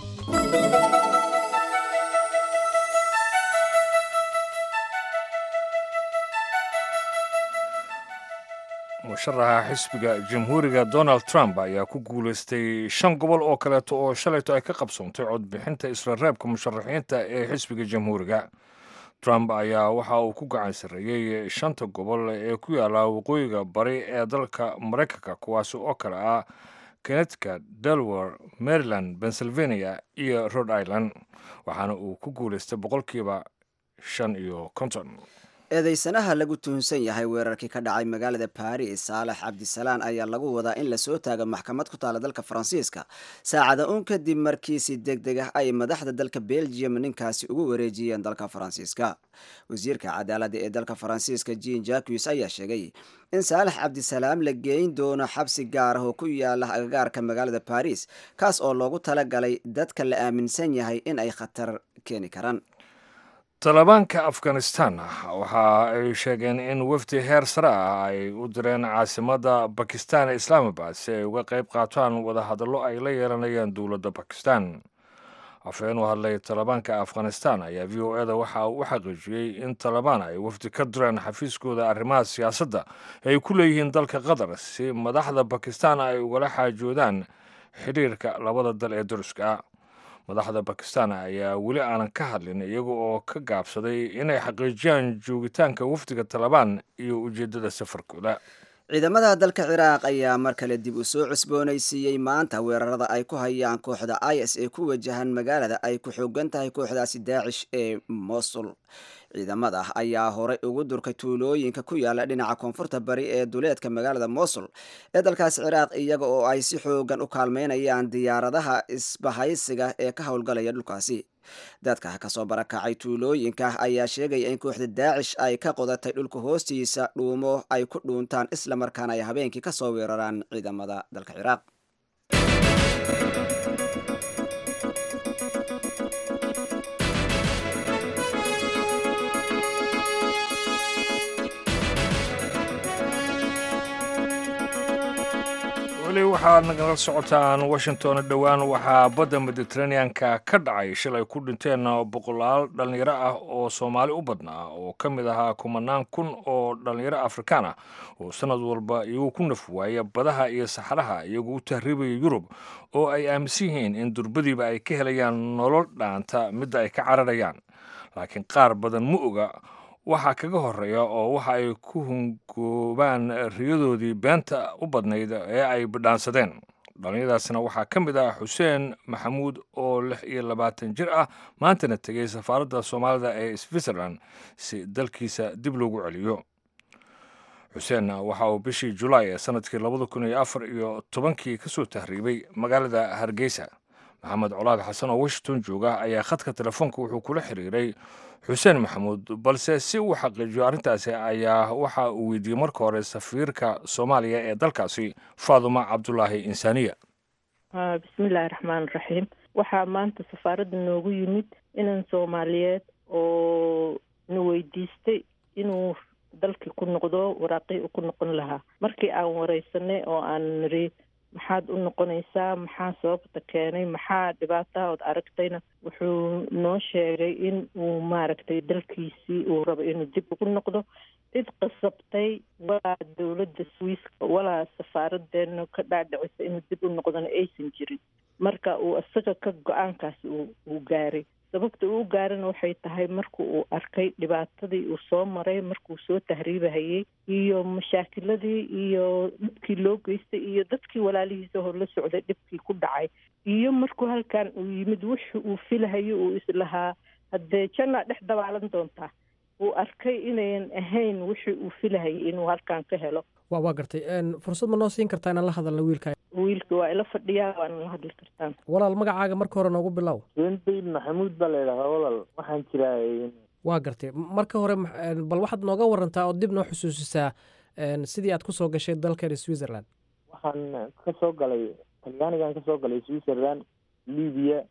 musharaxa xisbiga jamhuuriga Donald Trump ayaa ku guuleystay shan gobol oo kaleeto oo shalayto ay ka qabsoontay codbixinta isla reebka musharaxiinta ee xisbiga jamhuuriga. Trump ayaa waxa uu ku gacan sarreeyay shanta gobol ee ku yaala waqooyiga bari ee dalka Mareykanka, kuwaas oo kale ah Connecticut, Delaware, Maryland, Pennsylvania iyo Rhode Island, waxaana uu ku guuleystay boqolkiiba shan iyo konton. eedeysanaha lagu tuhunsan yahay weerarkii ka dhacay magaalada Paris Saalax Cabdisalaan ayaa lagu wadaa in la soo taago maxkamad ku taala dalka Faransiiska saacada uun kadib markii si degdeg ah ay madaxda dalka Belgium ninkaasi ugu wareejiyeen dalka Faransiiska. wasiirka cadaaladda ee dalka Faransiiska Jean Jacques ayaa sheegay in Saalax Cabdisalaam la geyn doono xabsi gaar ah oo ku yaala agagaarka magaalada Paris, kaas oo loogu talagalay dadka la aaminsan yahay in ay khatar keeni karaan. Talibaanka Afghanistan waxa ay sheegeen in wafdi heer sare ah ay u direen caasimadda Pakistan ee Islamabad si ay uga qayb qaataan wada hadallo ay la yeelanayaan dowladda Pakistan. afhayeen u hadlay Talibaanka Afghanistan ayaa V O A da waxa uu xaqiijiyay in Taliban ay wafdi ka direen xafiiskooda arrimaha siyaasadda ay ku leeyihiin dalka Qatar si madaxda Pakistan ay ugala xaajoodaan xiriirka labada dal ee dariska. madaxda Pakistan ayaa weli aanan ka hadlin iyaga oo ka gaabsaday inay xaqiijiyaan joogitaanka wafdiga Taliban iyo ujeedada safarkooda. ciidamada dalka Ciraaq ayaa mar kale dib u soo cusboonaysiiyay maanta weerarada ay ku hayaan kooxda I S ee ku wajahan magaalada ay ku xoogan tahay kooxdaasi Daacish ee Mosul. ciidamada ayaa horey ugu durkay tuulooyinka ku yaala dhinaca koonfurta bari ee duleedka magaalada Mosul ee dalkaas Ciraaq, iyaga oo ay si xoogan u kaalmeynayaan diyaaradaha isbahaysiga ee ka howlgalaya dhulkaasi. dadka ka soo barakacay tuulooyinka ayaa sheegaya in kooxda Daacish ay ka qodatay dhulka hoostiisa dhuumo ay ku dhuuntaan isla markaana ay habeenkii ka soo weeraraan ciidamada dalka Ciraaq. waxaad nagala socotaan Washington. dhowaan waxaa badda Mediterranean-ka ka dhacay shil ay ku dhinteen boqolaal dhalinyaro ah oo Soomaali u badnaa oo ka mid ahaa kumanaan kun oo dhalinyaro Afrikaan ah oo sanad walba iyagu ku naf waaya badaha iyo saxaraha iyagoo u tahriibaya Yurub oo ay aaminsan yihiin in durbadiiba ay ka helayaan nolol dhaanta midda ay ka cararayaan. laakiin qaar badan ma oga waxaa kaga horeeya oo waxa ay ku hungoobaan riyadoodii beenta u badnayd ee ay bidhaansadeen. dhalinyadaasna waxaa ka mid ah Xuseen Maxamuud oo lix iyo labaatan jir ah, maantana tegay safaaradda Soomaalida ee Switzerland si dalkiisa dib loogu celiyo. Xuseen waxa uu bishii Julaay ee sanadkii labada kun iyo afar iyo tobankii ka soo tahriibay magaalada Hargeysa. maxamed colaad xasan oo Washington jooga ayaa khadka telefoonka wuxuu kula xiriiray Xuseen Maxamuud, balse si uu xaqiijiyo arrintaasi ayaa waxa uu weydiiyey marka hore safiirka Soomaaliya ee dalkaasi Faaduma Cabdulaahi Insaaniya. bismillaahi raxmaan raxiim waxaa maanta safaaradda noogu yimid inan soomaaliyeed oo na weydiistay inuu dalkii ku noqdo waraaqii uu ku noqon lahaa markii aan wareysanay oo aan niri maxaad u noqonaysaa maxaa sababta keenay maxaa dhibaataha ood aragtayna wuxuu noo sheegay in uu maaragtay dalkiisii uu rabo inuu dib ugu noqdo cid qasabtay walaa dowladda swiiska walaa safaaradeena ka dhaadhicisa inuu dib u noqdona aysan jirin marka uu isaga ka go-aankaasi uu gaaray sababta uu gaarana waxay tahay marka uu arkay dhibaatadii uu soo maray markuu soo tahriibahayey iyo mashaakiladii iyo dhibkii loo geystay iyo dadkii walaalihiisa hor la socday dhibkii ku dhacay iyo markuu halkan uu yimid wuxu uu filahayo uu islahaa haddee jannaa dhex dabaalan doontaa uu arkay inayan ahayn wixii uu filahayay inuu halkan ka helo wa waa gartay fursad ma noo siin kartaa inaan la hadalno wiilka wiilka waa ila fadhiyaa waana la hadli kartaan walaal magacaaga marka hore noogu bilow seenbayd maxamuud baa layidhahdaa walaal waxaan jiraa waa gartay marka hore bal waxaad nooga warantaa oo dib noo xusuusisaa sidii aad kusoo gashay dalkan switzerland waxaan ka soo galay talyaanigaan kasoo galay switzerland libiya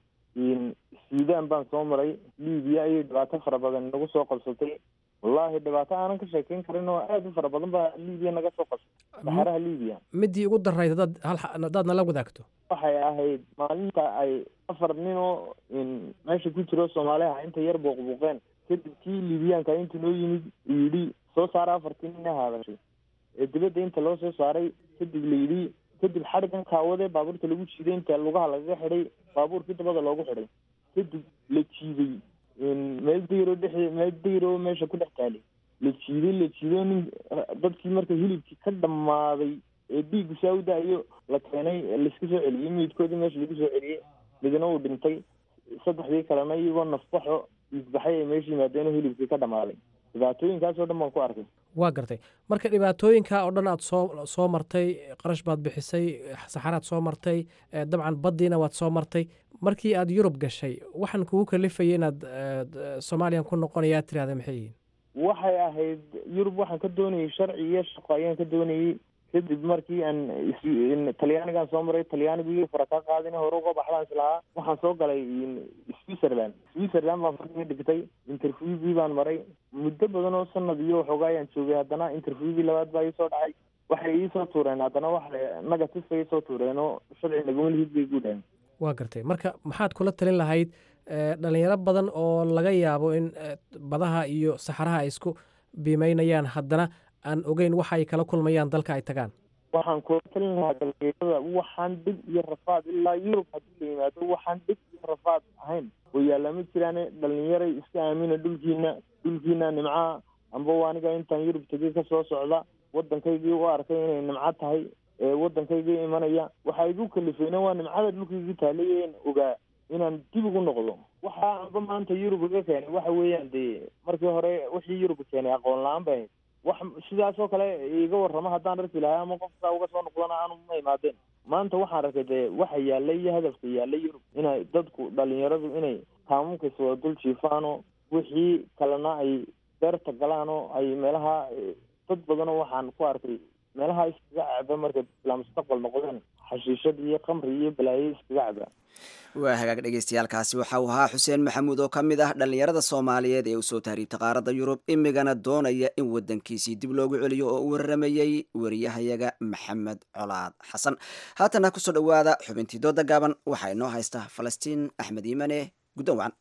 sudan baan soo maray libiya ayay dhibaato fara badan nagu soo qabsatay wallaahi dhibaato aanan ka sheekeyn karin oo aada u fara badan baa libiya naga soo qabsatay saxaraha libiya midii ugu darayd hadaad hadaad nala wadaagto waxay ahayd maalinta ay afar nin oo meesha ku jiro soomaaliha inta yar booqbuuqeen kadib kii libiyaanka inta noo yimid uu yidhi soo saara afartii nin haadashay ee dibadda inta loo soo saaray kadib la yidhi kadib xadhigan kaawade baabuurta lagu jiiday inta lugaha lagaga xidhay baabuurkii dabada loogu xidhay kadib la jiiday meel dayro dhex meel dayro meesha ku dhex taalay la jiiday la jiiday nin dadkii marka hilibkii ka dhammaaday ee dhiiggu saawda iyo la keenay laiska soo celiyey meydkoodii meesha lagu soo celiyey midna uu dhintay saddexdii kalena iyagoo nafbaxo isbaxay ay meesha yimaadeen oo hilibkii ka dhammaaday dhibaatooyinkaasoo dhan baan ku arkay waa gartay marka dhibaatooyinka oo dhan aad soo soo martay qarash baad bixisay saxaraad soo martay dabcan baddiina waad soo martay markii aad yurub gashay waxaan kugu kalifayay inaad soomaaliyan ku noqonayaa tirahda maxay yihiin waxay ahayd yurub waxaan ka doonayay sharci iyo shaqo ayaan ka doonayey kadib markii aan talyaanigaan soo maray talyaanigu iyo fara ka qaadin hore uga baxdaan islahaa waxaan soo galay switzerland switzerland baan farkiga dhigtay interviewgii baan maray muddo badan oo sanad iyo waxoogaa ayaan joogay haddana interviewgii labaad baa iisoo dhacay waxay iisoo tuureen haddana wax negative bay iisoo tuureen oo sharci naguma lihid bay guudhaen waa gartay marka maxaad kula talin lahayd dhalinyaro badan oo laga yaabo in badaha iyo saxaraha ay isku biimeynayaan haddana aan ogeyn waxa ay kala kulmayaan dalka ay tagaan waxaan kula talin lahaa dalkeedada waxaan dhib iyo rafaad ilaa yurub haddii la yimaado waxaan dhib iyo rafaad ahayn oo yaalla ma jiraane dhalinyaray iska aamina dhulkiina dhulkiina nimcaha amba aniga intaan yurub tegey ka soo socda waddankaygii u arkay inay nimco tahay ee waddankaygii imanaya waxaa igu kalifayna waa nimcada dhulkaygii taalayeen ogaa inaan dib ugu noqdo waxaa amba maanta yurub iga keenay waxa weeyaan dee markii hore wixii yurub keenay aqoon la-aan bay wax sidaasoo kale iga warramo haddaan arki lahaa ama qofkaa uga soo noqdana aanu ma imaadeen maanta waxaan arkay dee waxa yaallay iyo hadafka yaallay yurub inay dadku dhalinyaradu inay taamumkais wada dul jiifaanoo wixii kalena ay beerta galaanoo ay meelaha dad badanoo waxaan ku arkay meelaha iskaga caba markay bilaa mustaqbal noqdeen xashiishad iyo khamri iyo balaayo iskaga caba waa hagaag dhegeystayaaalkaasi waxa uu ahaa xuseen maxamuud oo ka mid ah dhallinyarada soomaaliyeed ee usoo tahriibtay qaaradda yurub imigana doonaya in waddankiisii dib loogu celiyo oo u waramayey wariyahayaga maxamed colaad xasan haatana kusoo dhowaada xubintii dooda gaaban waxaa inoo haysta falastiin axmed iimane guddoon wacan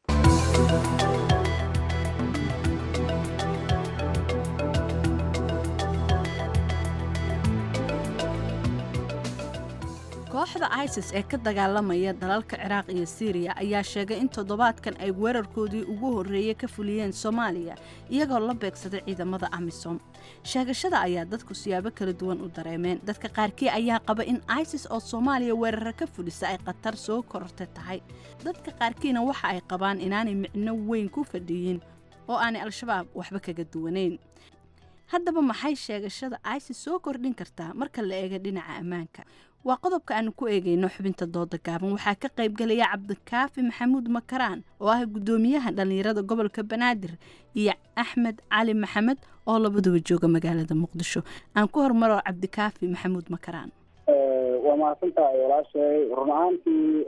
kooxda isis ee ka dagaalamaya dalalka ciraaq iyo siiriya ayaa sheegay in toddobaadkan ay weerarkoodii ugu horreeyey ka fuliyeen soomaaliya iyagoo la beegsaday ciidamada amisom sheegashada ayaa dadku siyaabo kala duwan u dareemeen dadka qaarkii ayaa qaba in isis oo soomaaliya weerara ka fulisa ay khatar soo kororta tahay dadka qaarkiina waxa ay qabaan inaanay micno weyn ku fadhiyin oo aanay al-shabaab waxba kaga duwanayn haddaba maxay sheegashada isis soo kordhin kartaa marka la eego dhinaca ammaanka waa qodobka aanu ku eegayno xubinta dooda gaaban waxaa ka qaybgelaya cabdikaafi maxamuud makaraan oo ah guddoomiyaha dhallinyarada gobolka banaadir iyo axmed cali maxamed oo labaduba jooga magaalada muqdisho aan ku hormaro cabdikaafi maxamuud makaraan waa mahadsantahay walaashay run ahaantii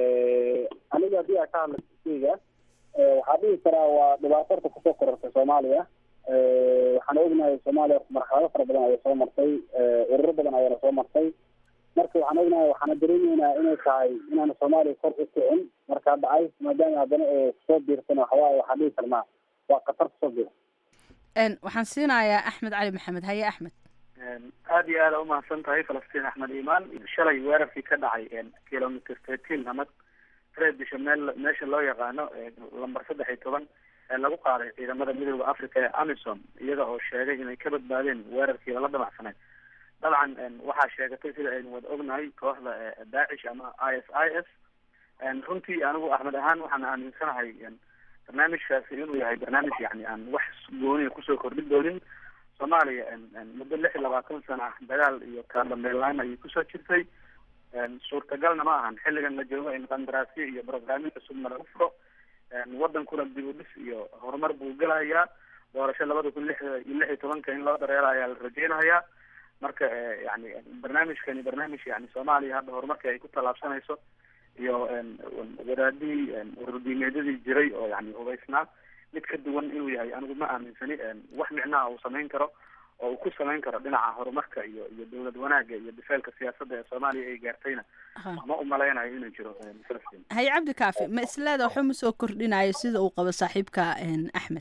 aniga haddii aa ka hadla keyga waxaa dhihi karaa waa dhibaatarta kusoo korortay soomaaliya waxaan ognahay soomaaliya marxalado fara badan ayay soo martay ururo badan ayaana soo martay marka waxaan ognahay waxaana dareemeynaa inay tahay inaana soomaaliya kor u kicin marka hadda ay maadaama haddana ee kusoo biirsan waxawaaye waxaan dhihi karnaa waa khatar kusoo biirsan. waxaan siinayaa axmed cali maxamed. haye axmed. aada iyo aada umahadsan tahay falastiin axmed iimaan. shalay weerarkii ka dhacay kilometer thirteen namad redisha meel meesha loo yaqaano lambar saddex iyo toban ee lagu qaaday ciidamada midooda africa ee amisom iyaga oo sheegay inay ka badbaadeen weerarkii lala damacsanay. dabcan waxaa sheegatay sida aynu wada ognahay kooxda daacish ama i s i s. runtii anigu axmed ahaan waxaan aaminsanahay barnaamijkaasi inuu yahay barnaamij yani aan wax gooniya kusoo kordhin doonin soomaaliya. muddo lix iyo labaatan sano ah dagaal iyo kaadambeelaan ayay kusoo jirtay. suurtagalna ma ahan xilligan la joogo in qandaraasyo iyo brograamyo cusubna lagu furo. wadankuna dib u dhis iyo horumar buu gelayaa. doorasho labada kun lix iyo lix iyo tobanka in loo dareero ayaa la rajeynayaa. marka yani barnaamijkani barnaamij yani soomaaliya hadda horumarka ay ku tallaabsanayso iyo wadaadihii ururdiimeedyadii jiray oo yani hubaysnaa mid ka duwan inuu yahay anigu ma aaminsani. wax micnaha uu samayn karo oo uu ku samayn karo dhinaca horumarka iyo iyo dawlad wanaaga iyo difeelka siyaasadda ee soomaaliya ay gaartayna ma umalaynayo inuu jiro falastiin. haye cabdi kaafi ma isleeda waxba ma soo kordhinayo sida uu qabo saaxiibka axmed?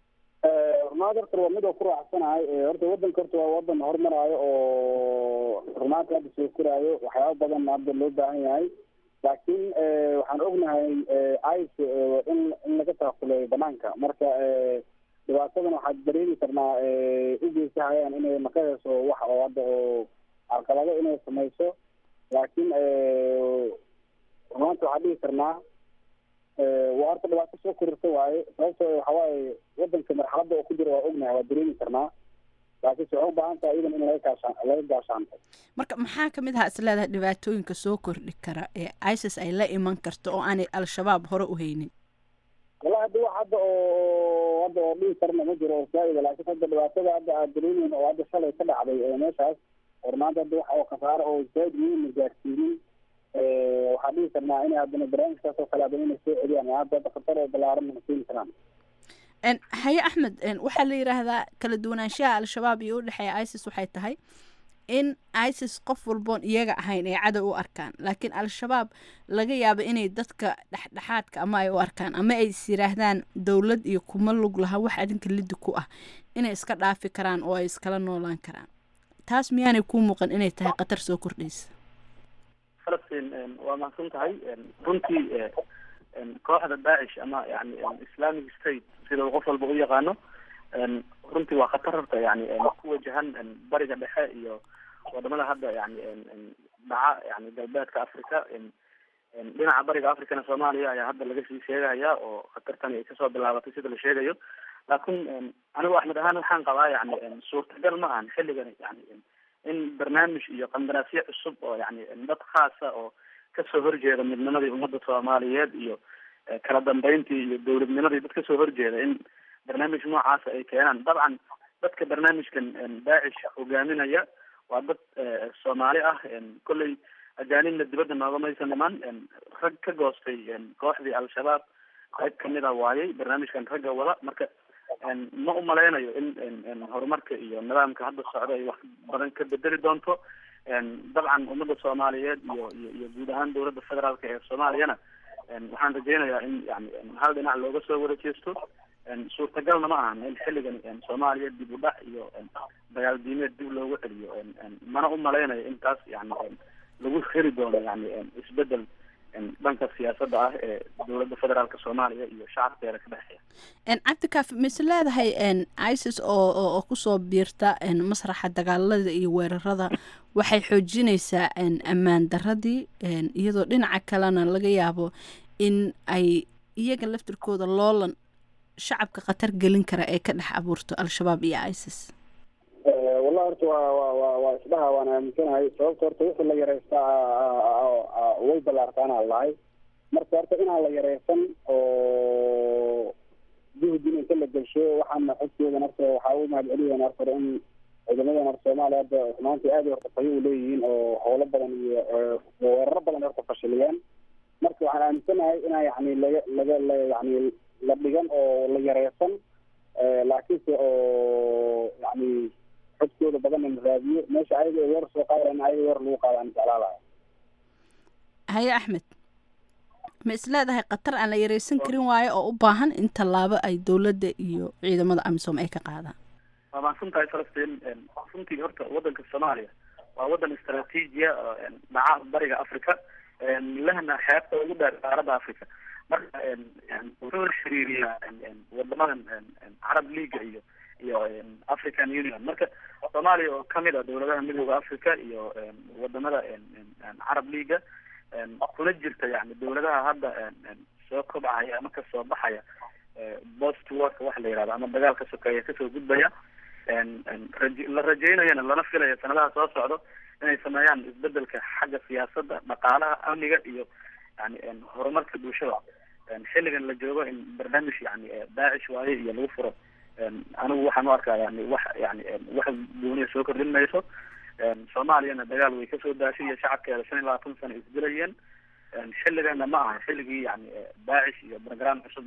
rumaad horta waa mid oo ku raacsanahay. horta wadanka horta waa wadan horumaraayo oo rumaadka hadda soo koraayo waxyaaba badan hadda loo baahan yahay laakiin waxaan ognahay ice in in laga taakuleeyo banaanka marka dhibaatadan waxaad dareemi karnaa ugeysahayaan inay makaheeso wax oo hadda oo carqalado inay samayso laakiin rumaanta waxaan dhihi karnaa waa horta dhibaato soo korirta waaye sababto waxawaaye wadanka marxaladda oo ku jira waa ognahay waa dareemi karnaa laakiin waxay u baahan tahay iyadan in laga gaashaan laga gaashaanto. marka maxaa kamid aha isleedahay dhibaatooyinka soo kordhi kara ee isis ay la iman karto oo aanay al-shabaab hore u haynin? wallahi hadda wax hadda oo hadda oo dhihi karna ma jiro oo saa'ida laakiin hadda dhibaatada hadda aad dareemeyn oo hadda shalay ka dhacday ee meeshaas hormaanta hadda wax oo khasaaro oo zaid muhiim gaarsiinin waxaan dhihi karnaa inay haddana barnaamijkaas oo kale haddana inay soo celiyaan hadda hadda khatar oo balaaran ma keeni karaan. haye axmed waxaa la yidhaahdaa kala duwanaanshaha al-shabaab iyo udhexeeya isis waxay tahay in isis qof walboon iyaga ahayn ay cadow u arkaan laakiin al-shabaab laga yaabo inay dadka dhexdhexaadka ama ay u arkaan ama ay is yidhaahdaan dowlad iyo kuma lug laha wax adinka lidi ku ah inay iska dhaafi karaan oo ay iskala noolaan karaan. taas miyaanay kuu muuqan inay tahay khatar soo kordhaysa? falastiin waa mahadsan tahay. runtii kooxda daacish ama yani islamic state sida uu qof walba u yaqaano runtii waa khatarta yani ku wajahan bariga dhexe iyo wadamada hadda yani dhaca yani galbeedka africa. dhinaca bariga africana soomaaliya ayaa hadda laga sii sheegaya oo khatartani ay kasoo bilaabatay sida la sheegayo. laakiin anigu axmed ahaan waxaan qabaa yani suurtagal ma ahan xilligan yani in barnaamij iyo qandaraasyo cusub oo yani dad khaasa oo kasoo horjeeda midnimadii ummadda soomaaliyeed iyo kala dambeyntii iyo dawladnimadii dad kasoo horjeeda in barnaamij noocaasa ay keenaan. dabcan dadka barnaamijkan daacish hogaaminaya waa dad soomaali ah. kolley ajaanibna dibadda noogamaysan dhamaan rag ka goostay kooxdii al-shabaab qayb kamid a waayay barnaamijkan ragga wada. marka ma umaleynayo in horumarka iyo nidaamka hadda socda ay wax badan ka bedeli doonto. dabcan ummadda soomaaliyeed iyo iyo guud ahaan dawladda federaalka ee soomaaliyana waxaan rajeynayaa in yani hal dhinac looga soo wada jeesto. suurtagalna ma ahan in xilligan soomaaliya dib u dhac iyo dagaal diimeed dib loogu celiyo. mana umaleynayo in taas yani lagu heli doono yani isbedel dhanka siyaasadda ah ee dawladda federaalka soomaaliya iyo shacabkeeda ka dhexeeya. cabdikaafi mise leedahay isis oo oo kusoo biirta masraxa dagaalada iyo weerarada waxay xoojinaysaa ammaan daradii iyadoo dhinaca kalena laga yaabo in ay iyaga laftirkooda loolan shacabka khatar gelin kara ee ka dhex abuurto al-shabaab iyo isis? wallahi horta waa waa waa waa isdhaha waan aaminsanahay sababta horta wixii la yareystaa way ballaartaana lahay marka horta inaan la yareysan oo juhdin inta la gelsho waxaana xogteedan horta waxaa u mahad celiyeen horta in ciidamadan horta soomaaliya hadda maanta aad horta fayo u leeyihiin oo howlo badan iyo weeraro badan horta fashiliyeen marka waxaan aaminsanahay inaa yani laga laga yani la dhigan oo la yareysan laakiinse oo yani xogtooda badan in raadiyo meesha ayaga weer soo qaadaan ayaga weer lagu qaadaan jeclaalahay. haye axmed ma isleedahay qatar aan la yareysan karin waayo oo u baahan in tallaabo ay dowladda iyo ciidamada amisom ay ka qaadaan? waa mahadsantahay falastiin runtii horta wadanka soomaaliya waa wadan istaraatiijiya dhaca bariga africa lehna xeebta ugu dheer qaaradda africa marka wuxuu xiriiriyaa wadamadan carab leaga iyo iyo african union marka soomaaliya oo kamid ah dowladaha midooda africa iyo wadamada carab leaga kuna jirta yani dowladaha hadda soo kobcaya ama kasoo baxaya post warka waxa la yihahda ama dagaalka sokeeya kasoo gudbaya la rajeynayana lana filaya sanadaha soo socdo inay sameeyaan isbedelka xagga siyaasadda dhaqaalaha amniga iyo yani horumarka bulshada xilligan la joogo in barnaamij yani daacish waaye iyo lagu furo anigu waxaan u arkaa yani wax yani wax gooniya soo kordhin mayso soomaaliyana dagaal way kasoo daashay iyo shacabkeeda shan iyo labaatan sano isdilayeen xilligana ma aha xilligii yani daacish iyo program cusub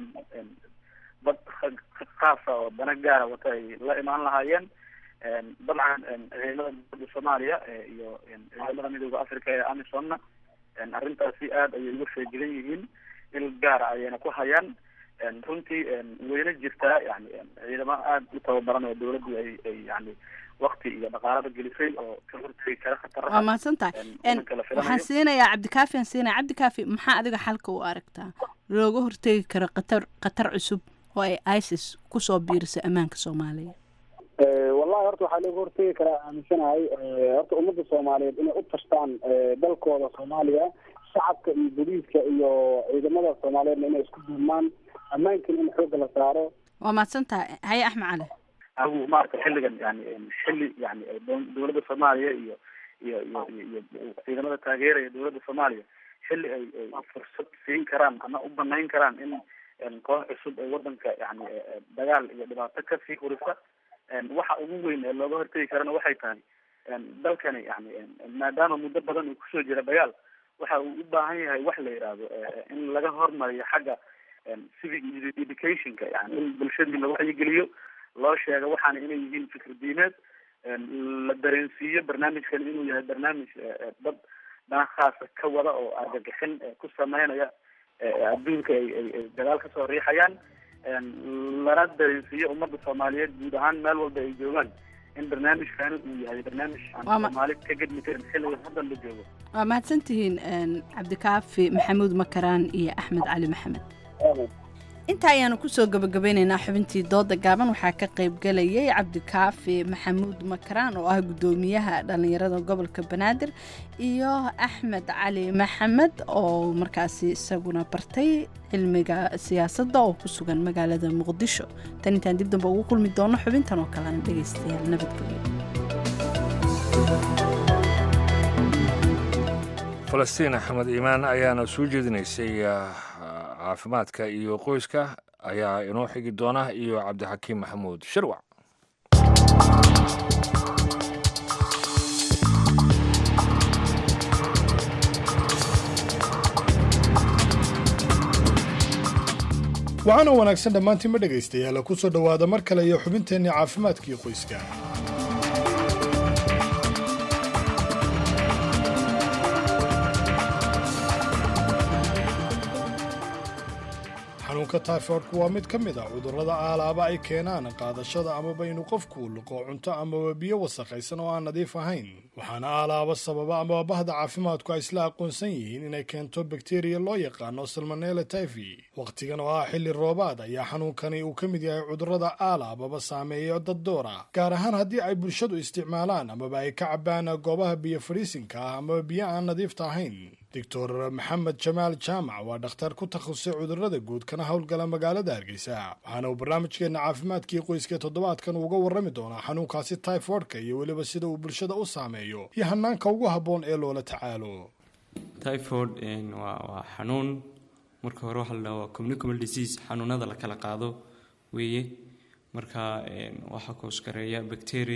bad khaasa oo dana gaara wata ay la imaan lahaayeen dabcan ciidamada dowladda soomaaliya iyo ciidamada midooda africa ee amisomna arrintaasi aada ayay uga feejigan yihiin il gaara ayayna ku hayaan runtii wayna jirtaa yani ciidamo aada u tababaran oo dowladdu ay ay yani wakti iyo dhaqaalada gelisay oo ka hortegi kara khataraha. waa mahadsan tahay waxaan siinayaa cabdikaafi aan siinaya cabdikaafi maxaa adiga xalka u aragtaa looga hortegi karo qatar qatar cusub oo ay isis kusoo biirisay ammaanka soomaaliya? wallahi horta waxaa looga hortegi karaa aaminsanahay horta ummadda soomaaliyeed inay u tashtaan dalkooda soomaaliya shacabka iyo booliiska iyo ciidamada soomaaliyeedna inay isku duubmaan ammaankan in xoogga la saaro. waa mahadsan tahay haye axmed cali. agu maarata xilligan yani xilli yani dowladda soomaaliya iyo iyo iyo iyo ciidamada taageeraya dowladda soomaaliya xilli ay fursad siin karaan ama u banayn karaan in koox cusub ee wadanka yani dagaal iyo dhibaato kasii hurisa waxa ugu weyn ee looga hortegi karana waxay tahay dalkani yani maadaama muddo badan uu kusoo jira dagaal waxa uu u baahan yahay wax la yidhaahdo in laga hormariyo xagga civic educationka yani in bulshadii la wacyigeliyo loo sheego waxaana inay yihiin fikir diineed la dareensiiyo barnaamijkan inuu yahay barnaamij dad dana khaasa ka wada oo argagixin ku sameynaya adduunka ay ay dagaal kasoo riixayaan lana dareensiiyo ummadda soomaaliyeed guud ahaan meel walba ay joogaan in barnaamijkaani uu yahay barnaamij aan soomaali ka gedmi karin xilligan haddan la joogo. waa mahadsan tihiin cabdikaafi maxamuud makaraan iyo axmed cali maxamed. inta ayaanu kusoo gabagabeynaynaa xubintii dooda gaaban waxaa ka qaybgalayay cabdikaafi maxamuud makaraan oo ah guddoomiyaha dhallinyarada gobolka banaadir iyo axmed cali maxamed oo markaasi isaguna bartay cilmiga siyaasadda oo ku sugan magaalada muqdisho. tan intaan dib damba ugu kulmi doono xubintan oo kalena dhegaystayaal nabadgelyo. falastiin axmed iimaan ayaana soo jeedinaysay caafimaadka iyo qoyska ayaa inoo xigi doona iyo cabdixakiim maxamuud shirwac. waxaana wanaagsan dhammaantiinma dhegaystayaal ku soo dhowaada mar kale iyo xubinteenni caafimaadka iyo qoyska. xanuunka tayfoidku waa mid ka mid ah cudurrada aalaaba ay keenaan qaadashada amaba inuu qofku liqo cunto amaba biyo wasakhaysan oo aan nadiif ahayn, waxaana aalaaba sababa amaba bahda caafimaadku ay isla aqoonsan yihiin inay keento bakteriya loo yaqaano salmonella typhi. wakhtigan oo ah xilli roobaad ayaa xanuunkani uu ka mid yahay cudurrada aalaababa saameeya dad doora, gaar ahaan haddii ay bulshadu isticmaalaan amaba ay ka cabbaan goobaha biyo fadhiisinka ah amaba biyo aan nadiifta ahayn. doctor maxamed jamaal jaamac waa dhakhtar ku takhasusay cudurrada guud kana howlgala magaalada hargeysa, waxaana uu barnaamijkeenna caafimaadkii qoyska toddobaadkan uga warrami doonaa xanuunkaasi typhoidka iyo weliba sida uu bulshada u saameeyo iyo hanaanka ugu habboon ee loola tacaalo. typhoid waa xanuun marka hore waxa la dhahaa waa communicable disease, xanuunada la kala qaado weeye. marka waxaa koos gareeya bacteria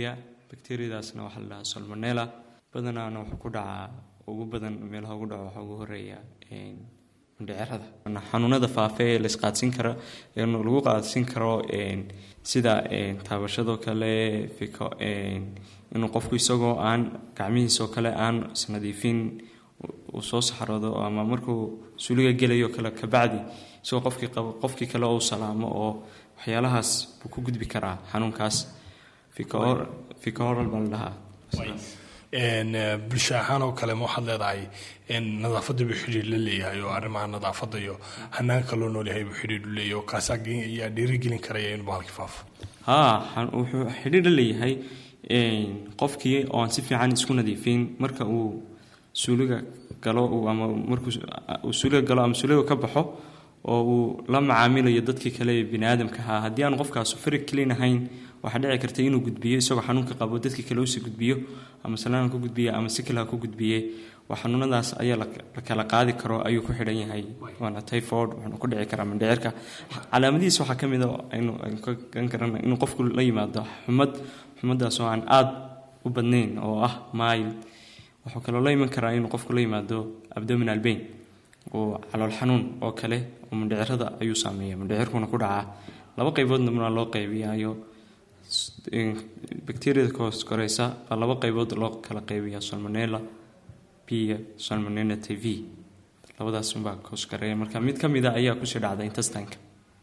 bacteriadaasna waxaa la dhahaa salmonella badanaana wuxuu ku dhacaa ugu badan meelaha ugu dhaco waxaa ugu horeeya mindhicirada xanuunada faafa ee laisqaadsiin kara lagu qaadsiin karo sida taabashadoo kale fiko inuu qofku isagoo aan gacmihiisoo kale aan isnadiifin uu soo saxroodo ama markuu suuliga gelayo kale kabacdi isagoo qofkii qabo qofkii kale uu salaamo oo waxyaalahaas buu ku gudbi karaa xanuunkaas fiko oral baa la dhahaa bulsho ahaan oo kale ma waxaad leedahay nadaafadda buu xidhiir la leeyahay oo arrimaha nadaafadda iyo hanaanka loo noolyahay buu xidhiir u leeyahay oo kaasaa ayaa dhiirigelin karaya inuu bahalkii faafo haa wuxuu xidhiir la leeyahay qofkii oo aan si fiican isku nadiifin marka uu suuliga galo ama markuu uu suuliga galo ama suuliga ka baxo oo uu la macaamilayo dadkii kale ee bini aadamka ahaa haddii aan qofkaas fari clean ahayn waxaa dhici karta inuu gudbiyo isagoo xanuunka qabo dadkii kale usii gudbiyo ama salaan ku gudbiyo ama si kale ha ku gudbiye waa xanuunadaas ayaa la kala qaadi karo ayuu ku xidhan yahay waana typhoid wuxuuna ku dhici karaa mindhicirka calaamadihiis waxaa ka mid a aynu ka gan karana inuu qofku la yimaado xumad xumadaas oo aan aada u badnayn oo ah mild wuxuu kaloo la iman karaa inuu qofku la yimaado abdominal pain oo calool xanuun oo kale oo mindhicirada ayuu saameeya mindhicirkuna ku dhacaa laba qayboodna marna loo qaybiyayo bacteriada kahoos koreysa baa laba qaybood loo kala qaybiyaa salmonella b iyo salmonella t v labadaas unbaa kahoos koreeya marka mid ka mid a ayaa kusii dhacda intestinka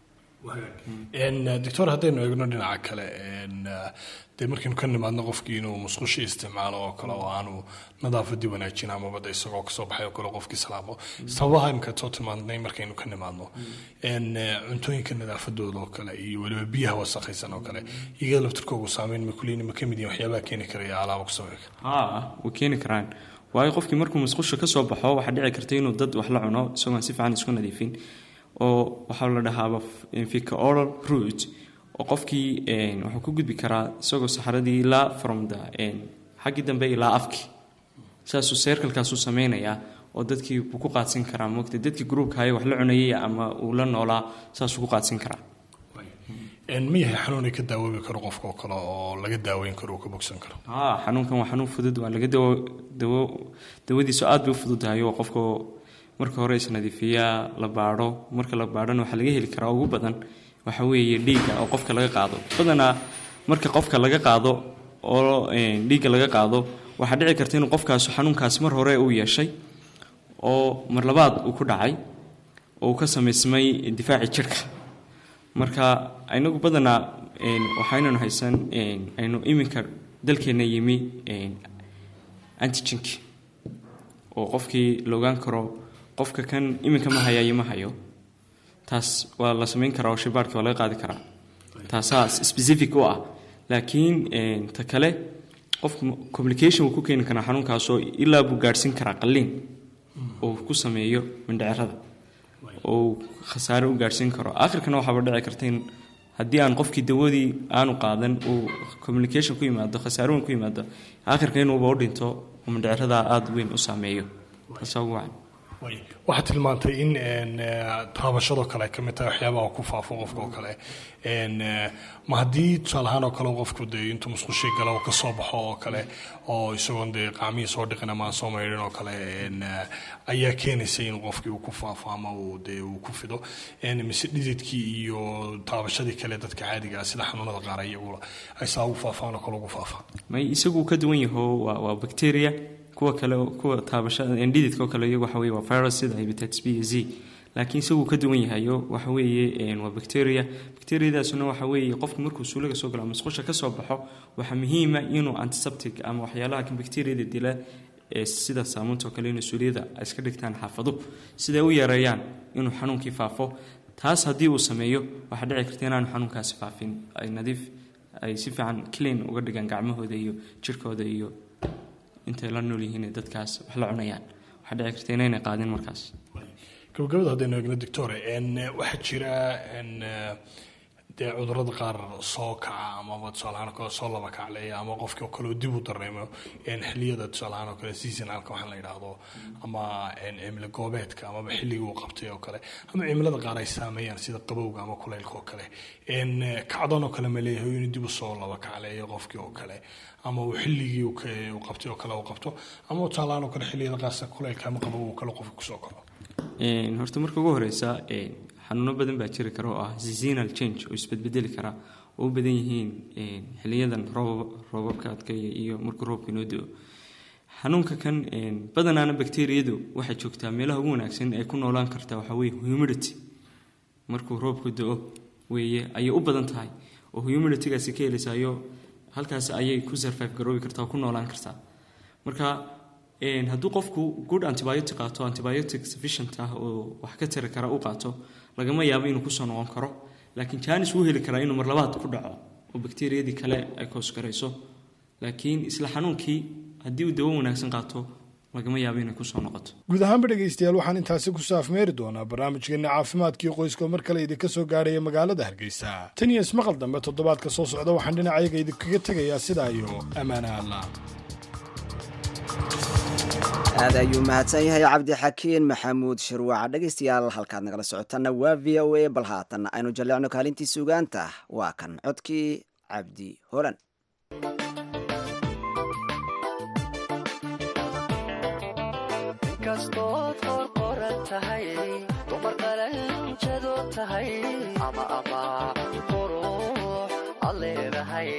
doctor haddaynu eegno dhinaca kale dee markaynu ka nimaadno qofkii inuu musqushi isticmaalo oo kale oo aanu nadaafadii wanaajin amaba de isagoo kasoo baxay oo kale qofkii salaamo sababaha imika soo tilmaantay markaynu ka nimaadno cuntooyinka nadaafadooda oo kale iyo weliba biyaha wasakhaysan oo kale iyaga laftirkoogu saameyn makuliin ma kamid yihin waxyaabaha keeni karaya alaaba kusoo eeg haa way keeni karaan waayo qofkii markuu musqusha kasoo baxo waxaa dhici karta inuu dad wax la cuno isagoon si fiican isku nadiifin oo waxaa la dhahaaba fika oral root oo qofkii wuxuu ku gudbi karaa isagoo saxaradii ilaa from the xaggii dambe ilaa afkii saasuu seerkalkaasuu sameynayaa oo dadkii buu ku qaadsin karaa mogta dadkii gruubka haya wax la cunayay ama uu la noolaa saasuu ku qaadsin karaa ma yahay xanuunay ka daawoobi karo qofka oo kale oo laga daaweyn karo oo ka bogsan karo haa xanuunkan waa xanuun fudud waa laga dawo dawo dawadiisu aada bay u fududahay oo qofka marka hore isnadiifiyaa la baadho marka la baadhona waxaa laga heli karaa ugu badan waxa weeye dhiigga oo qofka laga qaado badanaa marka qofka laga qaado oo dhiigga laga qaado waxaa dhici karta inuu qofkaas xanuunkaasi mar hore uu yeeshay oo mar labaad uu ku dhacay oo uu ka samaysmay difaaci jirka marka inagu badanaa waxaynanu haysan aynu iminka dalkeena yimi antigenki oo qofkii la ogaan karo qofka kan iminka ma hayayo ma hayo taas waa la samayn karaa oo shibaarhka waa laga qaadi karaa taasaa specific u ah laakiin ta kale qofka communication wuu ku keeni karaa xanuunkaasoo ilaa buu gaadhsiin karaa qalliin oo ku sameeyo mindhicirada oo khasaare u gaadhsiin karo aakhirkana waxaaba dhici karta in haddii aan qofkii dawadii aanu qaadan uu communication ku yimaado khasaare weyn ku yimaado aakhirka inuuba u dhinto oo mindhicirada aada weyn u saameeyo taasaa ugu wacan waxaad tilmaantay in taabashadoo kale ay ka mid tahay waxyaabaha ku faafo qofka oo kale ma haddii tusaale ahaan oo kale qofku dee intuu musqushii gala oo kasoo baxo oo kale oo isagoon dee qaamihii soo dhiqin ama aan soo maydhin oo kale ayaa keenaysa in qofkii uu ku faafo ama uu dee uu ku fido mise dhididkii iyo taabashadii kale dadka caadiga ah sida xanuunada qaar iyagula ay saa ugu faafaan oo kale ugu faafaan may isagu ka duwan yaho waa waa bacteria kuwa kale kuwa taabashada dhididka oo kale iyagu waxa weeye waa virus sida hepatitis B iyo Z laakiin isagu ka duwan yahayo waxa weeye waa bacteria bacteriadaasuna waxa weeye qofku markuu suuliga soo galo musqusha ka soo baxo waxa muhiim ah inuu antiseptic ama waxyaalaha kan bacteriada dila ee sida saamuunta oo kale inuu suuliyada iska dhigtaan xaafado sida u yareeyaan inuu xanuunkii faafo taas haddii uu sameeyo waxa dhici karta inaanu xanuunkaasi faafin ay nadiif ay si fiican clean uga dhigaan gacmahooda iyo jirkooda iyo intay la nool yihiin dadkaas wax la cunayaan waxaa dhici karta inaynay qaadin markaas gabagabada haddaynu eegno doctor waxaa jira dee cudurada qaar soo kaca amaba tusaalahaan oo kale soo laba kacleeya ama qofkii oo kale dib u dareemo xilliyada tusaalahaan oo kale seasonalka waxaan la yidhaahdo ama cimilo goobeedka amaba xilligii uu qabtay oo kale ama cimilada qaar ay saameeyaan sida qabowga ama kulaylka oo kale kacdoon oo kale ma leeyahay inuu dib u soo laba kacleeyo qofkii oo kale ama uu xilligii uu qabtay oo kale uu qabto ama tusaalahaan oo kale xilliyada qaarsa kulaylka ama qabow uu kale qofka kusoo kaco horta marka ugu horeysa xanuuno badan baa jiri kara oo ah seasonal change oo isbedbedeli kara oo u badan yihiin xiliyadan roobabka adkeeya iyo markuu roobka inoo do xanuunka kan badanaana bakteeriyadu waxay joogtaa meelaha ugu wanaagsan ay ku noolaan kartaa waxaa weye humidity markuu roobku do weeye ayay u badan tahay oo humiditygaasi ka helisayo halkaas ayay ku survive garoobi kartaa oo ku noolaan kartaa marka hadduu qofku good antibiotic qaato antibiotic sufficient ah oo wax ka tiri kara u qaato lagama yaabo inuu kusoo noqon karo laakiin jaanis wuu heli karaa inuu mar labaad ku dhaco oo bakteeriyadii kale ay koos garayso laakiin isla xanuunkii haddii uu dawo wanaagsan qaato lagama yaabo inay kusoo noqoto guud ahaanba dhegaystayaal waxaan intaasi ku saafmeeri doonaa barnaamijkeena caafimaadkii qoyska oo mar kale idinka soo gaarhaya magaalada hargeysa tan iyo ismaqal dambe toddobaadka soo socda waxaan dhinacayaga idinkaga tegayaa sidaa iyo ammaana allah aad ayuu mahadsan yahay cabdixakiin maxamuud shirwaac dhegaystayaal halkaad nagala socotanna waa v o a bal haatanna aynu jalleecno kaalintii sugaanta waa kan codkii cabdi holan inkastood qorqoran tahay dumar qalanjado tahay ama ama qurux ad leedahay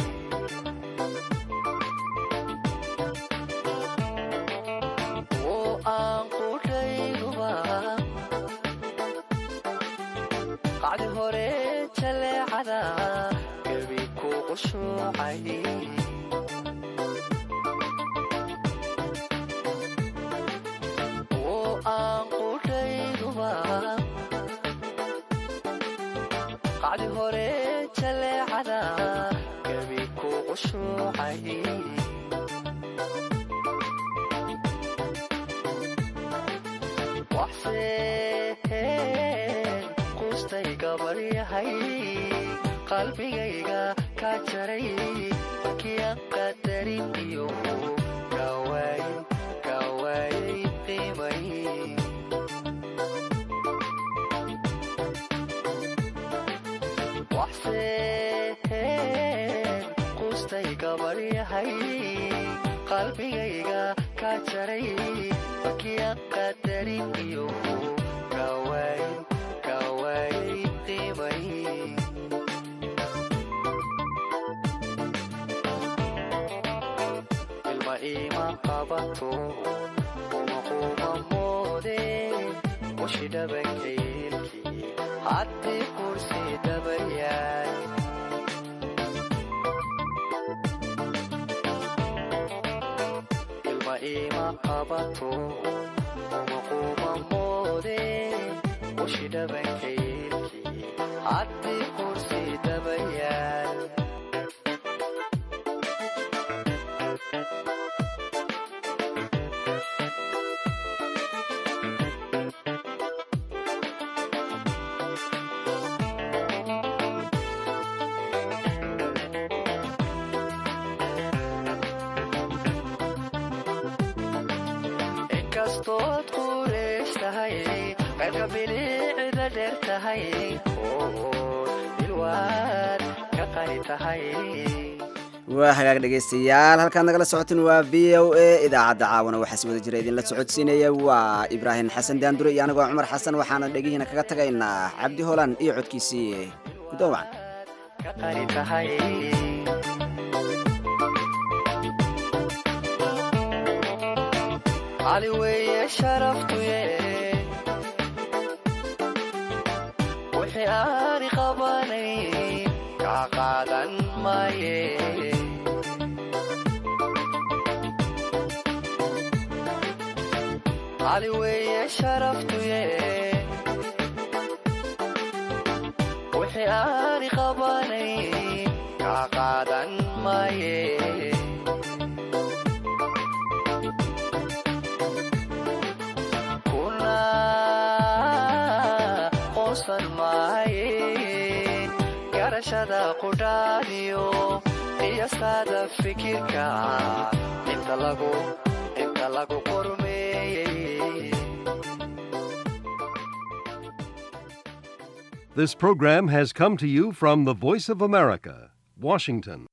aan qudhayduba qacdi hore jaleecada gebi ku qushuucay aan qudhayduba qacdi hore jaleecada gebi ku qushuucay qustay gabaryahay qalbigayga ka jaray markiian qadarin iyo gawaayay qiimay qustay gabaryahay qalbigayga ka jaray markiian qadarin iyo ilma ima qabato umaquma moode ushi dhabankaylkii haddii kursi dabayaan ilma ima qabato umaquma moode ushi dhabankaylkii haddii kursi dabayaan inkastood qureys tahay qaybka bilicda dheer tahay ilwaad ka qani tahay waa hagaag dhegaystayaal halkaad nagala socotin waa v o a idaacadda caawana waxaa si wada jira idinla socodsiinaya waa ibraahim xasan daandure iyo anigoo cumar xasan waxaana dhegihiina kaga tagaynaa cabdi holan iyo codkiisii gudowacan ka qani tahay cali weeye sharaftuye wixii aani qabanay kaa qaadan maaye cali weeye sharaftuye wixii aani qabanay kaa qaadan maaye garashada qudhaadiyo qiyastaada fikirka inta lagu inta lagu qormeeyey. This program has come to you from the Voice of America, Washington.